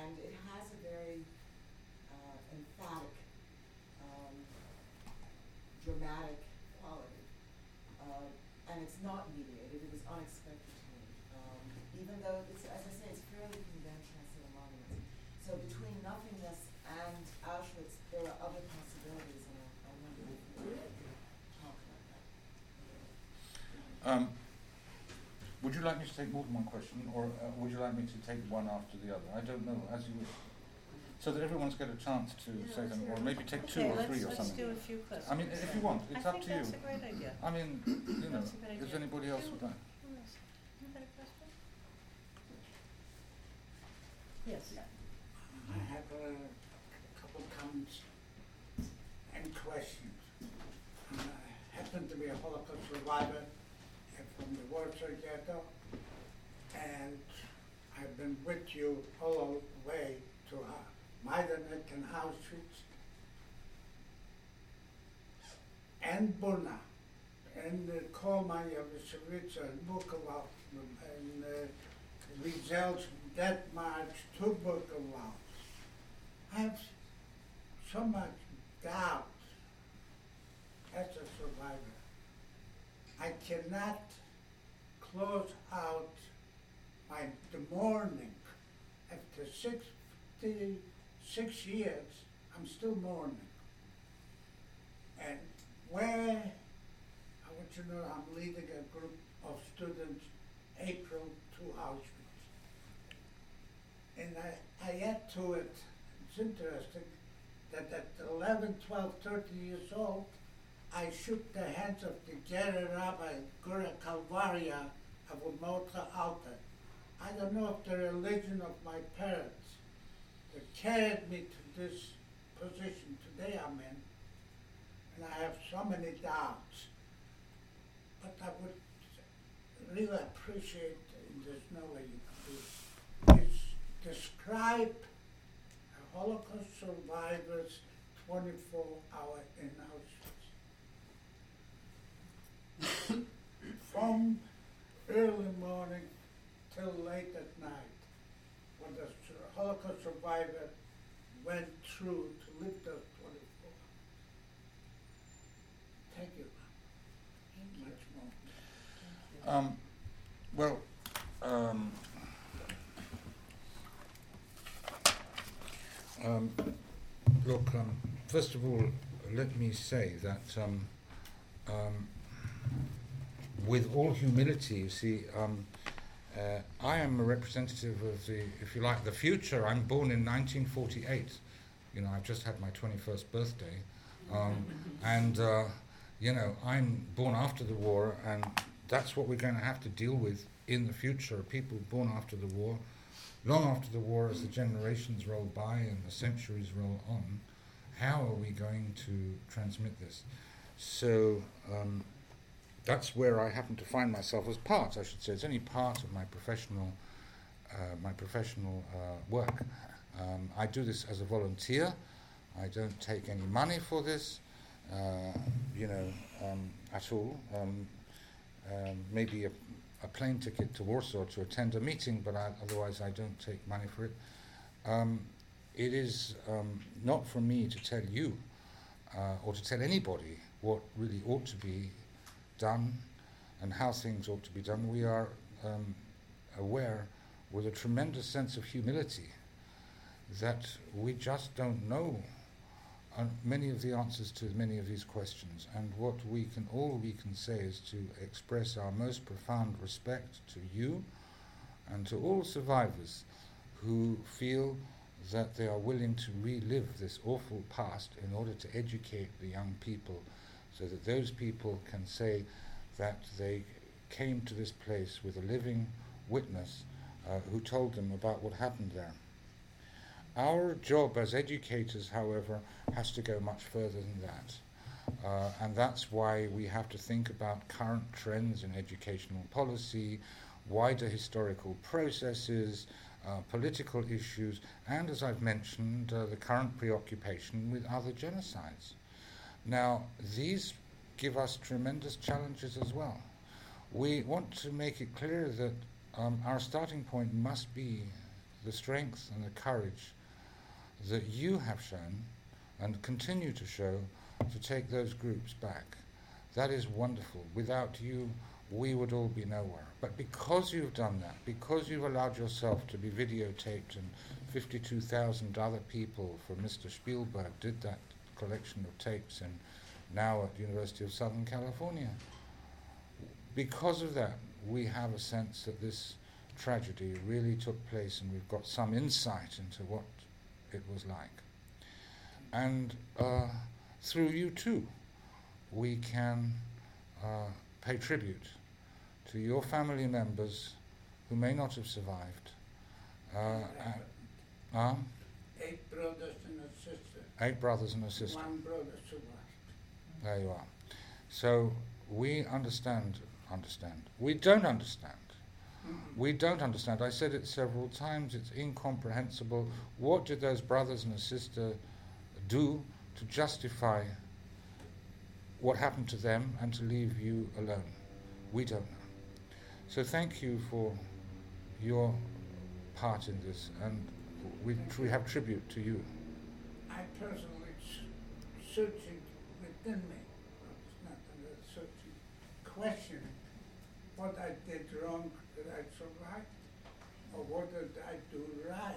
and it has a very uh, emphatic, um, dramatic quality. Uh, and it's not mediated, it was unexpected to me. Um, even though, it's, as I say, it's fairly conventional sort of monuments. So between nothingness and Auschwitz, there are other possibilities, and I, I wonder if you could talk about that. Um, would you like me to take more than one question, or uh, would you like me to take one after the other? I don't know, as you wish. So that everyone's got a chance to Yeah, say something, or sure. maybe take two Okay, or let's, three or let's something. do a few questions. I mean, if you want, it's I up think to you. that's a great idea. I mean, you know, That's a good does idea. anybody else Who- would like? who else? You got a question? Yes. I have a couple comments and questions. And I happen to be a Holocaust survivor uh, from the Warsaw Ghetto, and I've been with you all the way to uh, Majdanek and Auschwitz and Brna, and uh, Kolmar, Jawiszowice, and Bukowa, and uh, results from that march to Bukowa. I have so much doubt as a survivor. I cannot close out my the mourning. After sixty-six years, I'm still mourning. And where, I want you to know I'm leading a group of students April to Auschwitz. And I, I add to it, it's interesting, that at eleven, twelve, thirteen years old, I shook the hands of the Gera Rabbi Gura Kalvaria of Umota Alta. I don't know if the religion of my parents that carried me to this position today I'm in, and I have so many doubts. But I would really appreciate, and there's no way you can do it, is describe a Holocaust survivor's twenty-four hour in Auschwitz. From early morning till late at night, when the sur- Holocaust survivor went through to live those twenty-four hours. Thank you. Much more. Um, well, um, um, look, um, first of all, let me say that um, um, with all humility, you see, um, uh, I am a representative of the, if you like, the future. I'm born in nineteen forty-eight. You know, I've just had my twenty-first birthday. Um, and, uh, you know, I'm born after the war, and that's what we're going to have to deal with in the future. People born after the war, long after the war, as the generations roll by and the centuries roll on, how are we going to transmit this? So um, that's where I happen to find myself as part, I should say. It's only part of my professional, uh, my professional uh, work. Um, I do this as a volunteer. I don't take any money for this, uh, you know, um, at all. Um, um, maybe a, a plane ticket to Warsaw to attend a meeting, but I, otherwise I don't take money for it. Um, it is um, not for me to tell you uh, or to tell anybody what really ought to be done and how things ought to be done. We are um, aware with a tremendous sense of humility that we just don't know uh, many of the answers to many of these questions, and what we can, all we can say is to express our most profound respect to you and to all survivors who feel that they are willing to relive this awful past in order to educate the young people, so that those people can say that they came to this place with a living witness uh, who told them about what happened there. Our job as educators, however, has to go much further than that. Uh, and that's why we have to think about current trends in educational policy, wider historical processes, uh, political issues, and, as I've mentioned, uh, the current preoccupation with other genocides. Now, these give us tremendous challenges as well. We want to make it clear that um, our starting point must be the strength and the courage that you have shown and continue to show to take those groups back. That is wonderful. Without you, we would all be nowhere. But because you've done that, because you've allowed yourself to be videotaped, and fifty-two thousand other people from Mister Spielberg did that collection of tapes, and now at the University of Southern California, because of that, we have a sense that this tragedy really took place, and we've got some insight into what it was like. And uh, through you too, we can uh, pay tribute to your family members who may not have survived. Uh, uh, uh, Eight brothers and a sister. eight brothers and a sister. One brother survived. There you are. So we understand, understand. We don't understand. Mhm. We don't understand. I said it several times. It's incomprehensible. What did those brothers and a sister do to justify what happened to them and to leave you alone? We don't know. So thank you for your part in this, and we, we have tribute to you. I personally s- searching within me, well, it's not under searching, questioning what I did wrong that I survived, or what did I do right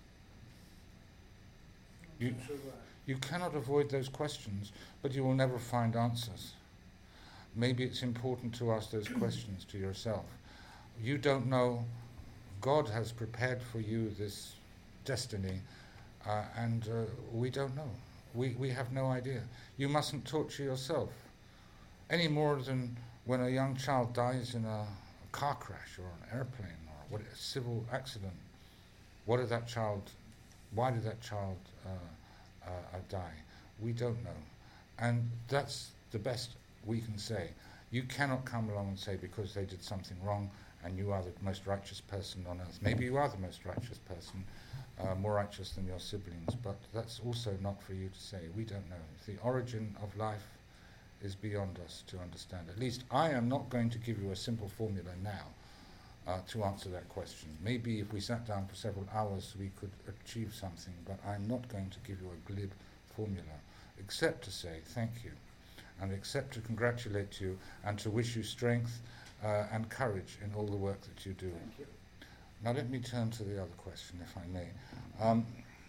You, to survive. you cannot avoid those questions, but you will never find answers. Maybe it's important to ask those questions to yourself. You don't know. God has prepared for you this destiny, uh, and uh, we don't know. We, we have no idea. You mustn't torture yourself any more than when a young child dies in a car crash or an airplane or what, a civil accident. What did that child, why did that child uh, uh, uh, die? We don't know. And that's the best we can say. You cannot come along and say because they did something wrong and you are the most righteous person on earth. Maybe you are the most righteous person, uh, more righteous than your siblings, but that's also not for you to say. We don't know. The origin of life is beyond us to understand. At least I am not going to give you a simple formula now uh, to answer that question. Maybe if we sat down for several hours we could achieve something, but I'm not going to give you a glib formula, except to say thank you, and except to congratulate you and to wish you strength uh, and courage in all the work that you do. Thank you. Now let me turn to the other question, if I may. Um,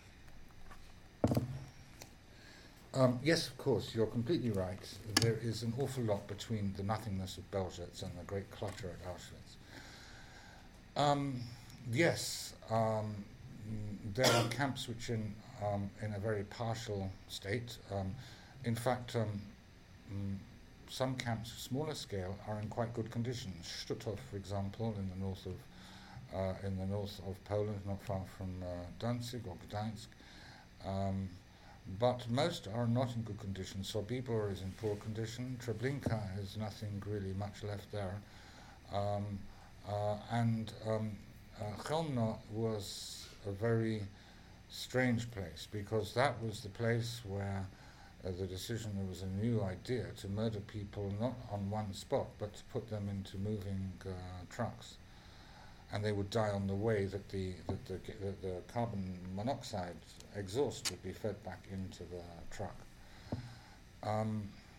um, yes, of course, you're completely right. There is an awful lot between the nothingness of Belzec and the great clutter at Auschwitz. Um, yes, um, mm, there are camps which are in, um, in a very partial state. Um, in fact, um, mm, some camps, smaller scale, are in quite good condition. Stutthof, for example, in the north of uh, in the north of Poland, not far from uh, Danzig or Gdańsk. Um, but most are not in good condition. Sobibor is in poor condition. Treblinka has nothing really much left there. Um, uh, and um, uh, Chelmno was a very strange place because that was the place where uh, the decision, there was a new idea to murder people not on one spot but to put them into moving uh, trucks. And they would die on the way that the, that the, the, the carbon monoxide exhaust would be fed back into the truck. Um,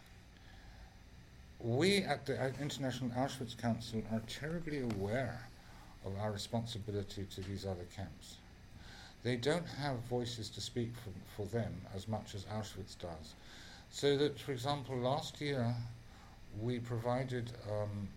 we at the uh, International Auschwitz Council are terribly aware of our responsibility to these other camps. They don't have voices to speak for, for them as much as Auschwitz does. So that, for example, last year we provided um,